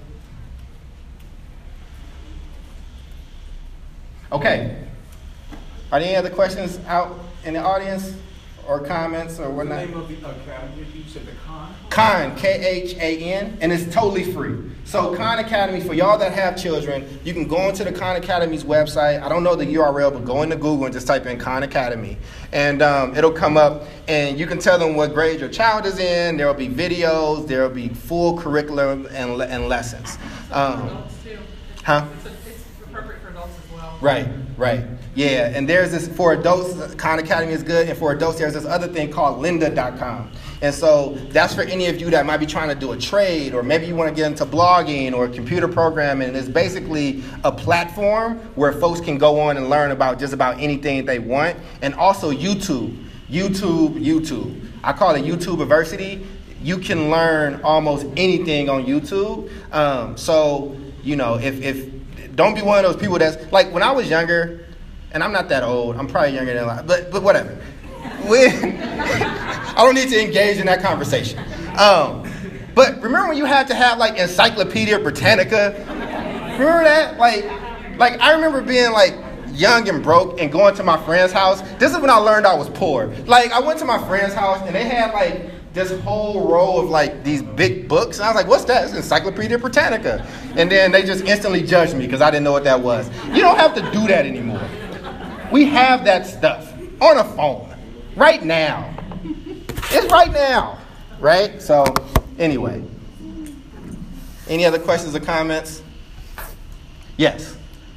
Okay. Are there any other questions out in the audience or comments or whatnot? The name of the academy, you said the Khan? Khan, K H A N, and it's totally free. So Khan Academy, for y'all that have children, you can go into the Khan Academy's website. I don't know the U R L, but go into Google and just type in Khan Academy. And um, it'll come up, and you can tell them what grade your child is in. There will be videos. There will be full curriculum and, le- and lessons. Um, For adults too. huh? It's, a, it's appropriate for adults as well. Right, right. Yeah, and there's this, for adults, Khan Academy is good, and for adults, there's this other thing called lynda dot com. And so that's for any of you that might be trying to do a trade, or maybe you want to get into blogging or computer programming. And it's basically a platform where folks can go on and learn about just about anything they want. And also YouTube, YouTube, YouTube. I call it YouTubeversity. You can learn almost anything on YouTube. Um, so, you know, if, if don't be one of those people that's, like when I was younger, and I'm not that old, I'm probably younger than a lot, but, but whatever. When, I don't need to engage in that conversation. Um, but remember when you had to have like Encyclopedia Britannica? Remember that? Like, like I remember being like young and broke and going to my friend's house. This is when I learned I was poor. Like I went to my friend's house and they had like this whole row of like these big books. And I was like, what's that? It's Encyclopedia Britannica. And then they just instantly judged me because I didn't know what that was. You don't have to do that anymore. We have that stuff on a phone. Right now. It's right now. Right? So, anyway. Any other questions or comments? Yes.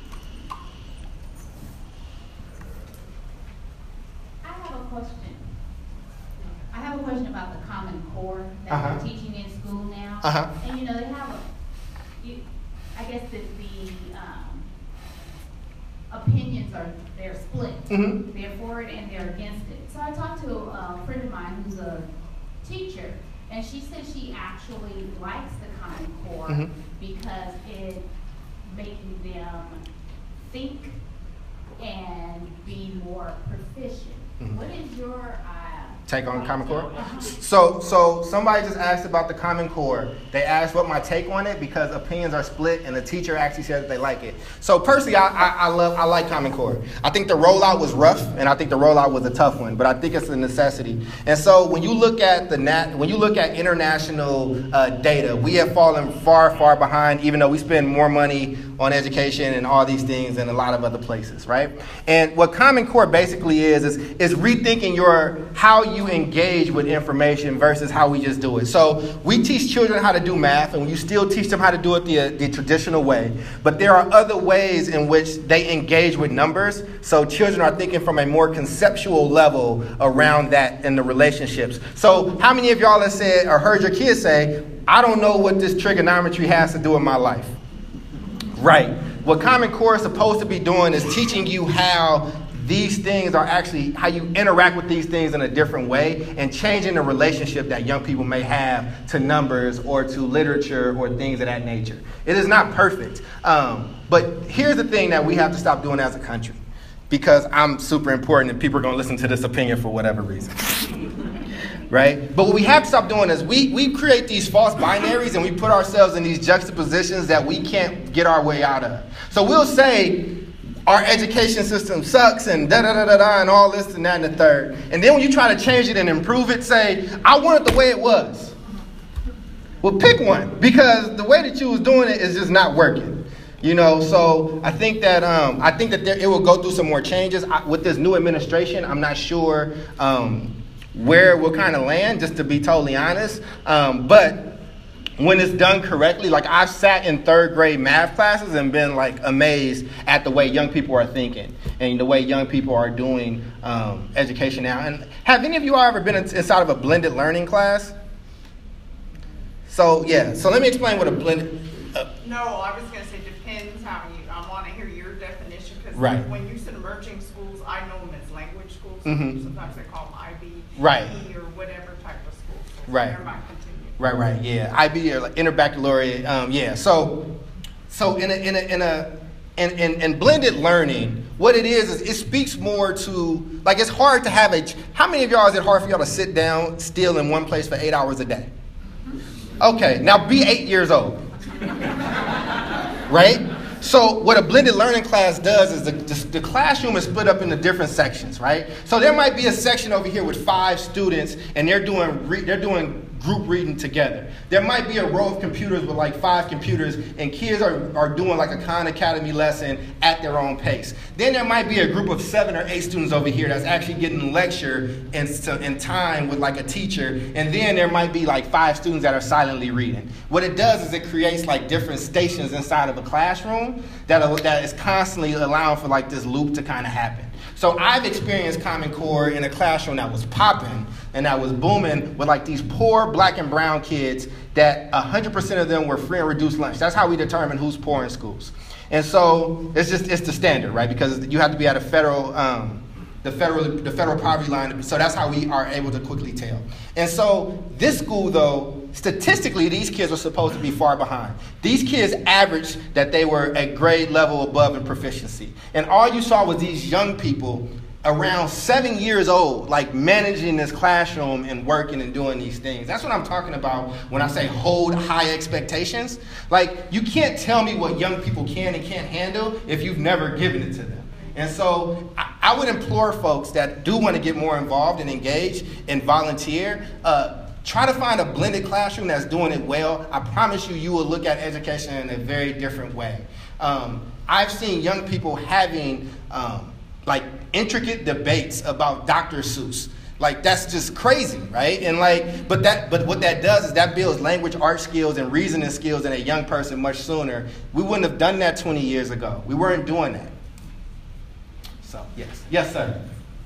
I have a question. I have a question about the Common Core that Uh-huh. they're teaching in school now. Uh-huh. And you know, they have a, you, I guess that the um, opinions are, they're split. Mm-hmm. They're for it and they're against it. So I talked to a friend of mine who's a teacher, and she said she actually likes the Common Core Mhm. because it making them think and be more proficient. Mhm. What is your uh, Take on Common Core? Uh-huh. So, so somebody just asked about the Common Core. They asked what my take on it because opinions are split, and the teacher actually said that they like it. So personally, I, I, I love, I like Common Core. I think the rollout was rough, and I think the rollout was a tough one, but I think it's a necessity. And so when you look at the nat, when you look at international uh, data, we have fallen far, far behind, even though we spend more money on education and all these things than a lot of other places, right? And what Common Core basically is is is rethinking your how you engage with information versus how we just do it. So we teach children how to do math, and you still teach them how to do it the, the traditional way. But there are other ways in which they engage with numbers. So children are thinking from a more conceptual level around that in the relationships. So how many of y'all have said or heard your kids say, I don't know what this trigonometry has to do with my life? Right. What Common Core is supposed to be doing is teaching you how these things are actually, how you interact with these things in a different way, and changing the relationship that young people may have to numbers or to literature or things of that nature. It is not perfect. Um, but here's the thing that we have to stop doing as a country, because I'm super important and people are going to listen to this opinion for whatever reason. Right? But what we have to stop doing is we, we create these false binaries and we put ourselves in these juxtapositions that we can't get our way out of. So we'll say, our education system sucks and da da da da da and all this and that and the third. And then when you try to change it and improve it, say, I want it the way it was. Well, pick one, because the way that you was doing it is just not working. You know, so I think that um, I think that there, it will go through some more changes I, with this new administration. I'm not sure um, where it will kind of land, just to be totally honest. Um, but when it's done correctly, like I've sat in third grade math classes and been like amazed at the way young people are thinking and the way young people are doing um, education now. And have any of you all ever been inside of a blended learning class? So yeah, so let me explain what a blended. Uh, No, I was gonna say depends how you, I wanna hear your definition, because Right. when you said emerging schools, I know them as language schools. Mhm. Sometimes they call them I B. Right. Or whatever type of school. So Right. never mind, continue. Right, right, yeah. I B or like interbaccalaureate, um, yeah. So, so in a in a in a in, in, in blended learning, what it is is it speaks more to, like, it's hard to have a. How many of y'all is it hard for y'all to sit down still in one place for eight hours a day? Okay, now be eight years old, right? So what a blended learning class does is the, the, the classroom is split up into different sections, right? So there might be a section over here with five students, and they're doing re, they're doing group reading together. There might be a row of computers with like five computers, and kids are, are doing like a Khan Academy lesson at their own pace. Then there might be a group of seven or eight students over here that's actually getting lecture in, in time with like a teacher, and then there might be like five students that are silently reading. What it does is it creates like different stations inside of a classroom that, are, that is constantly allowing for like this loop to kind of happen. So I've experienced Common Core in a classroom that was popping and that was booming with like these poor black and brown kids that one hundred percent of them were free and reduced lunch. That's how we determine who's poor in schools. And so it's just, it's the standard, right? Because you have to be at a federal, um, the federal, the federal poverty line. So that's how we are able to quickly tell. And so this school, though, statistically, these kids are supposed to be far behind. These kids averaged that they were a grade level above in proficiency. And all you saw was these young people around seven years old, like managing this classroom and working and doing these things. That's what I'm talking about when I say hold high expectations. Like, you can't tell me what young people can and can't handle if you've never given it to them. And so I, I would implore folks that do want to get more involved and engage and volunteer, uh, try to find a blended classroom that's doing it well. I promise you, you will look at education in a very different way. Um, I've seen young people having um, like intricate debates about Doctor Seuss. Like, that's just crazy, right? And like, but that, but what that does is that builds language, art skills, and reasoning skills in a young person much sooner. We wouldn't have done that twenty years ago. We weren't doing that. So yes, yes, sir.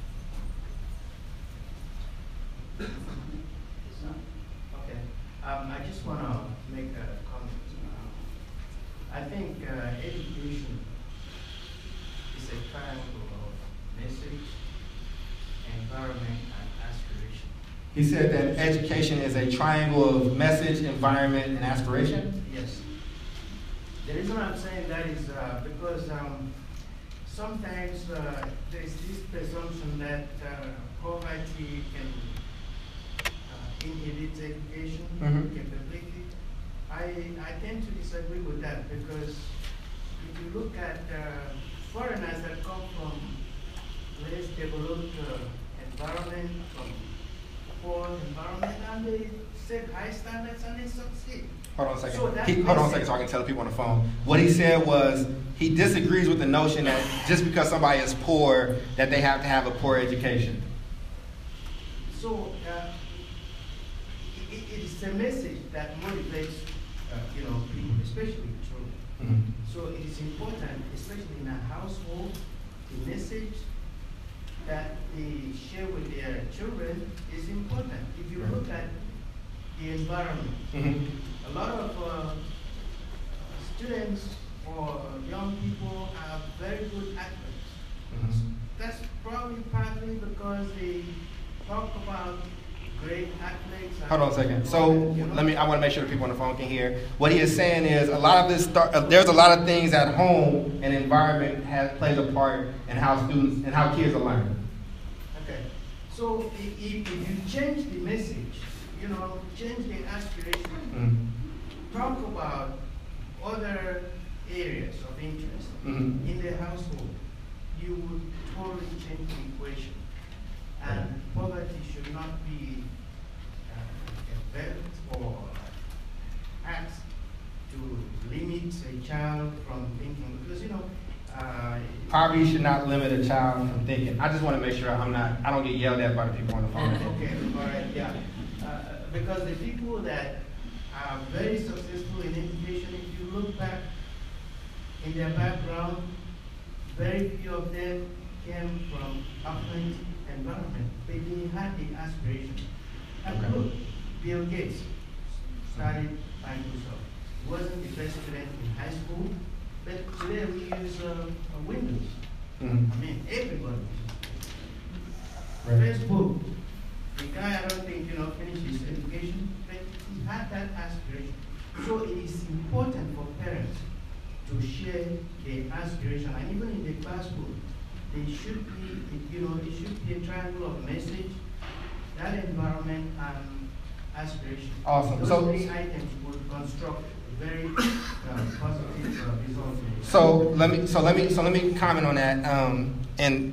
Okay, um, I just want to make a comment. Uh, I think uh, education is a triangle of message, environment, and aspiration. He said that education is a triangle of message, environment, and aspiration? Yes. The reason I'm saying that is uh, because um, sometimes uh, there is this presumption that uh, poverty can uh, inhibit education Mhm. capability. I, I tend to disagree with that because if you look at uh, foreigners that come from less developed uh, environment, from poor environment, and they set high standards and they succeed. Hold on a second. So that He, hold on a second message- so I can tell the people on the phone. What he said was he disagrees with the notion that just because somebody is poor, that they have to have a poor education. So uh, it, it is a message that motivates, uh, you know, people, especially children. Mhm. So it is important, especially in a household, the message that they share with their children is important. If you Right. look at the environment, Mhm. a lot of uh, students or young people are very good athletes. Mhm. That's probably partly because they talk about great athletes. and- Hold on a second. So you know? let me. I want to make sure the people on the phone can hear. What he is saying is a lot of this. Start, uh, there's a lot of things at home and environment has plays a part in how students and how kids are learning. Okay. So i- if, if you change the message, you know, change the aspiration, Mhm. talk about other areas of interest Mhm. in the household, you would totally change the equation. And poverty should not be uh, a belt or act to limit a child from thinking. Because, you know, uh, Poverty should not limit a child from thinking. I just want to make sure I'm not, I don't get yelled at by the people on the phone. okay, all right, yeah. Uh, because the people that are very successful in education, if you look back in their background, very few of them came from affluent environment. They didn't have the aspiration. And Okay. look, Bill Gates started Microsoft. He wasn't the best student in high school, but today we use uh, uh, Windows. Mhm. I mean, everybody. Right. Facebook, the guy I don't think, you know, finished his education, but he had that aspiration. So it is important for parents to share their aspiration, and even in the classroom, they should be, you know, it should be a triangle of message, that environment and aspiration. Awesome. Those So- three items would construct a very uh, positive uh, result. So let me so let me so let me comment on that. Um, and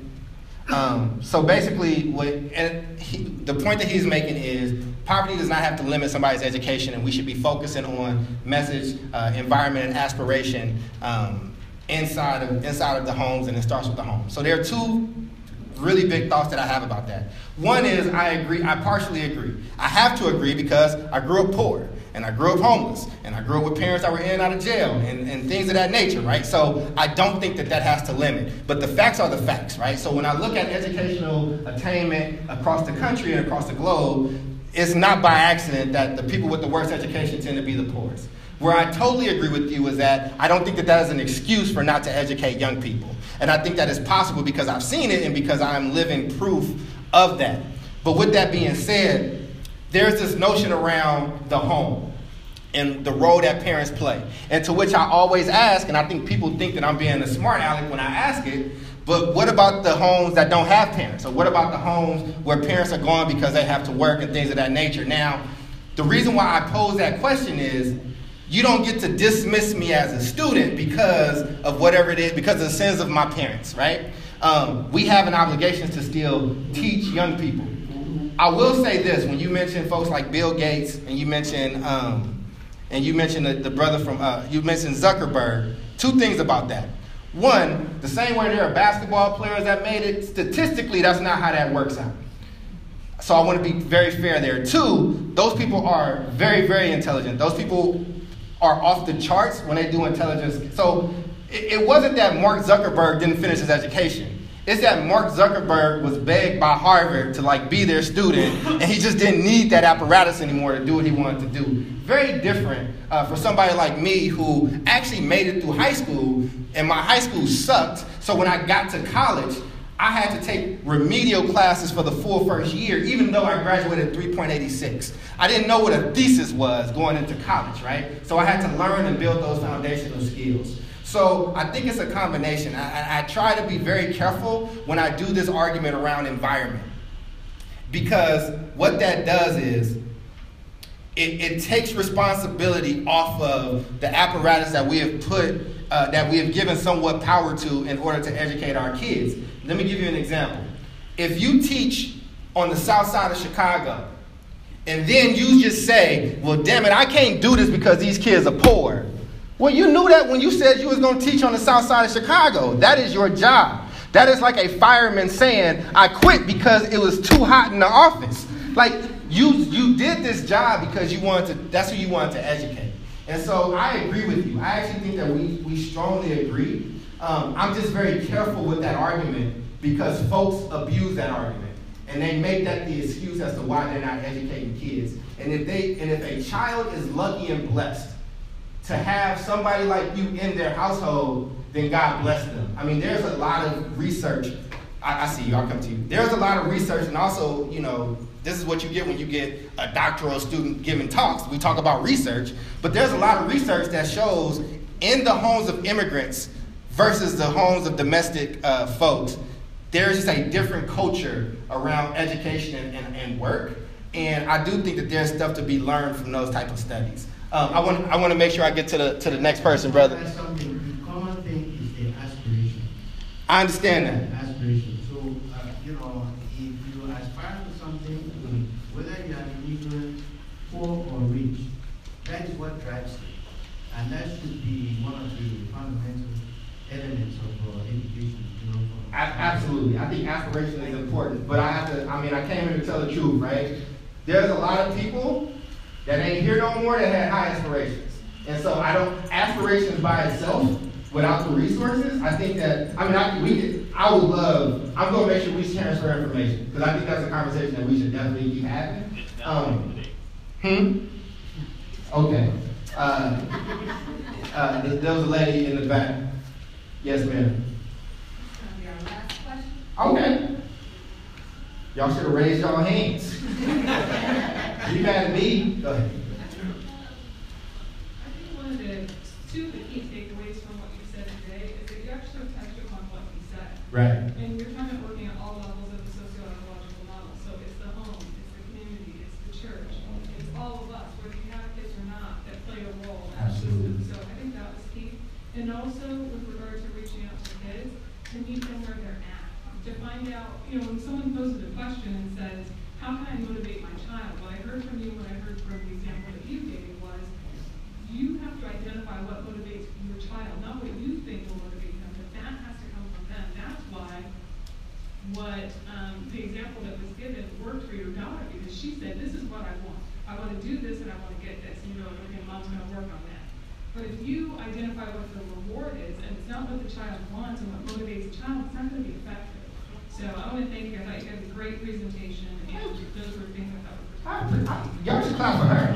um, so basically, what and he, the point that he's making is poverty does not have to limit somebody's education, and we should be focusing on message, uh, environment, and aspiration um, inside of inside of the homes, and it starts with the home. So there are two really big thoughts that I have about that. One is I agree. I partially agree. I have to agree because I grew up poor. And I grew up homeless, and I grew up with parents that were in and out of jail, and, and things of that nature, right? So I don't think that that has to limit. But the facts are the facts, right? So when I look at educational attainment across the country and across the globe, it's not by accident that the people with the worst education tend to be the poorest. Where I totally agree with you is that I don't think that that is an excuse for not to educate young people. And I think that is possible because I've seen it and because I'm living proof of that. But with that being said, there's this notion around the home and the role that parents play. And to which I always ask, and I think people think that I'm being a smart aleck when I ask it, but what about the homes that don't have parents? Or what about the homes where parents are gone because they have to work and things of that nature? Now, the reason why I pose that question is you don't get to dismiss me as a student because of whatever it is, because of the sins of my parents, right? Um, we have an obligation to still teach young people. I will say this: when you mention folks like Bill Gates, and you mention, um, and you mentioned the, the brother from, uh, you mentioned Zuckerberg. Two things about that. One, the same way there are basketball players that made it. Statistically, that's not how that works out. So I want to be very fair there. Two, those people are very, very intelligent. Those people are off the charts when they do intelligence. So it, it wasn't that Mark Zuckerberg didn't finish his education. It's that Mark Zuckerberg was begged by Harvard to like be their student, and he just didn't need that apparatus anymore to do what he wanted to do. Very different uh, for somebody like me who actually made it through high school, and my high school sucked. So when I got to college, I had to take remedial classes for the full first year, even though I graduated three point eight six. I didn't know what a thesis was going into college, right? So I had to learn and build those foundational skills. So I think it's a combination. I, I try to be very careful when I do this argument around environment, because what that does is it, it takes responsibility off of the apparatus that we have put, uh, that we have given somewhat power to in order to educate our kids. Let me give you an example. If you teach on the south side of Chicago, and then you just say, well, damn it, I can't do this because these kids are poor. Well, you knew that when you said you was going to teach on the south side of Chicago. That is your job. That is like a fireman saying, I quit because it was too hot in the office. Like, you you did this job because you wanted to, that's who you wanted to educate. And so I agree with you. I actually think that we, we strongly agree. Um, I'm just very careful with that argument because folks abuse that argument. And they make that the excuse as to why they're not educating kids. And if they and if a child is lucky and blessed to have somebody like you in their household, then God bless them. I mean, there's a lot of research. I, I see you, I'll come to you. There's a lot of research, and also, you know, this is what you get when you get a doctoral student giving talks. We talk about research, but there's a lot of research that shows in the homes of immigrants versus the homes of domestic uh, folks, there's just a different culture around education and, and, and work. And I do think that there's stuff to be learned from those type of studies. Um, I want I want to make sure I get to the to the next person, brother. That's something. The common thing is the aspiration. I understand that. Aspiration. So, uh, you know, if you aspire to something, Mm-hmm. whether you are immigrant, poor or rich, that is what drives you. And that should be one of the fundamental elements of uh, education, you know. For A- Absolutely. I think aspiration is important, but I have to, I mean, I came here to tell the truth, right? There's a lot of people that ain't here no more that had high aspirations. And so I don't, aspirations by itself, without the resources, I think that, I mean, I, we could, I would love, I'm going to make sure we transfer information, because I think that's a conversation that we should definitely keep having. Um, hmm? Okay. Uh, uh, there was a lady in the back. Yes, ma'am. Okay. Y'all should have raised y'all hands. You mad at me? Go ahead. I think one of the two of the key takeaways from what you said today is that you actually touched upon what you said. Right. And you're kind of working at all levels of the sociological model. So it's the home, it's the community, it's the church, it's all of us, whether you have kids or not, that play a role. Absolutely. So I think that was key. And also with regard to reaching out to kids, to meet them where they're at. To find out, you know, when someone poses a question and says, how can I motivate my child? What I heard from you, what I heard from the example that you gave was, you have to identify what motivates your child, not what you think will motivate them, but that has to come from them. That's why what um, the example that was given worked for your daughter, because she said, this is what I want. I want to do this and I want to get this. And you know, okay, mom's going to work on that. But if you identify what the reward is, and it's not what the child wants and what motivates the child, it's not going to be effective. So I want to thank you. I thought you had a great presentation, and those were things I thought were great. Y'all should clap for her.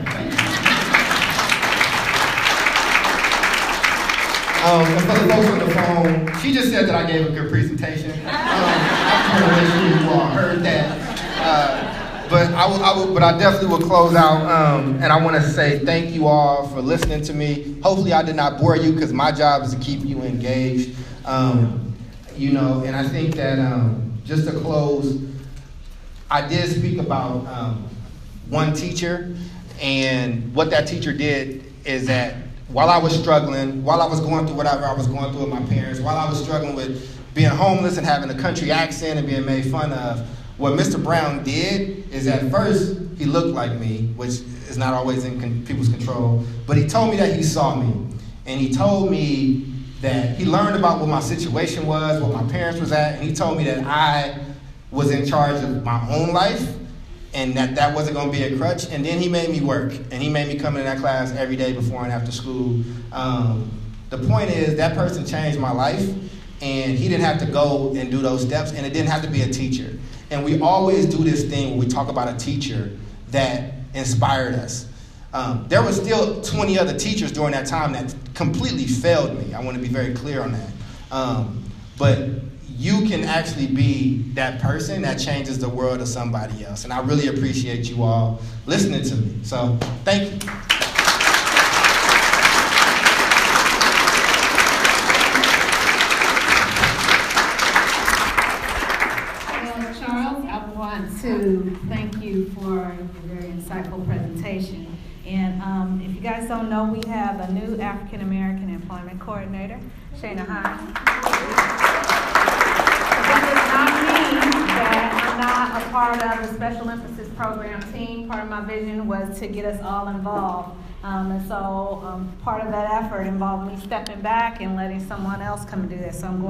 Um, and for the folks on the phone, she just said that I gave a good presentation. Um, I want to make sure you all heard that. Uh, but I will, I will, but I definitely will close out. Um, and I want to say thank you all for listening to me. Hopefully, I did not bore you, because my job is to keep you engaged. Um, you know, and I think that. Um, Just to close, I did speak about um, one teacher, and what that teacher did is that while I was struggling, while I was going through whatever I was going through with my parents, while I was struggling with being homeless and having a country accent and being made fun of, what Mister Brown did is at first he looked like me, which is not always in con- people's control, but he told me that he saw me, and he told me that he learned about what my situation was, what my parents was at, and he told me that I was in charge of my own life and that that wasn't going to be a crutch. And then he made me work, and he made me come into that class every day before and after school. Um, the point is, that person changed my life, and he didn't have to go and do those steps, and it didn't have to be a teacher. And we always do this thing where we talk about a teacher that inspired us. Um, there were still twenty other teachers during that time that completely failed me. I want to be very clear on that. Um, but you can actually be that person that changes the world of somebody else. And I really appreciate you all listening to me. So thank you. Well, Charles, I want to thank you for a very insightful presentation. And um, if you guys don't know, we have a new African American employment coordinator, Shana Hines. That does not mean that I'm not a part of the special emphasis program team. Part of my vision was to get us all involved. Um, and so um, part of that effort involved me stepping back and letting someone else come and do this. So I'm going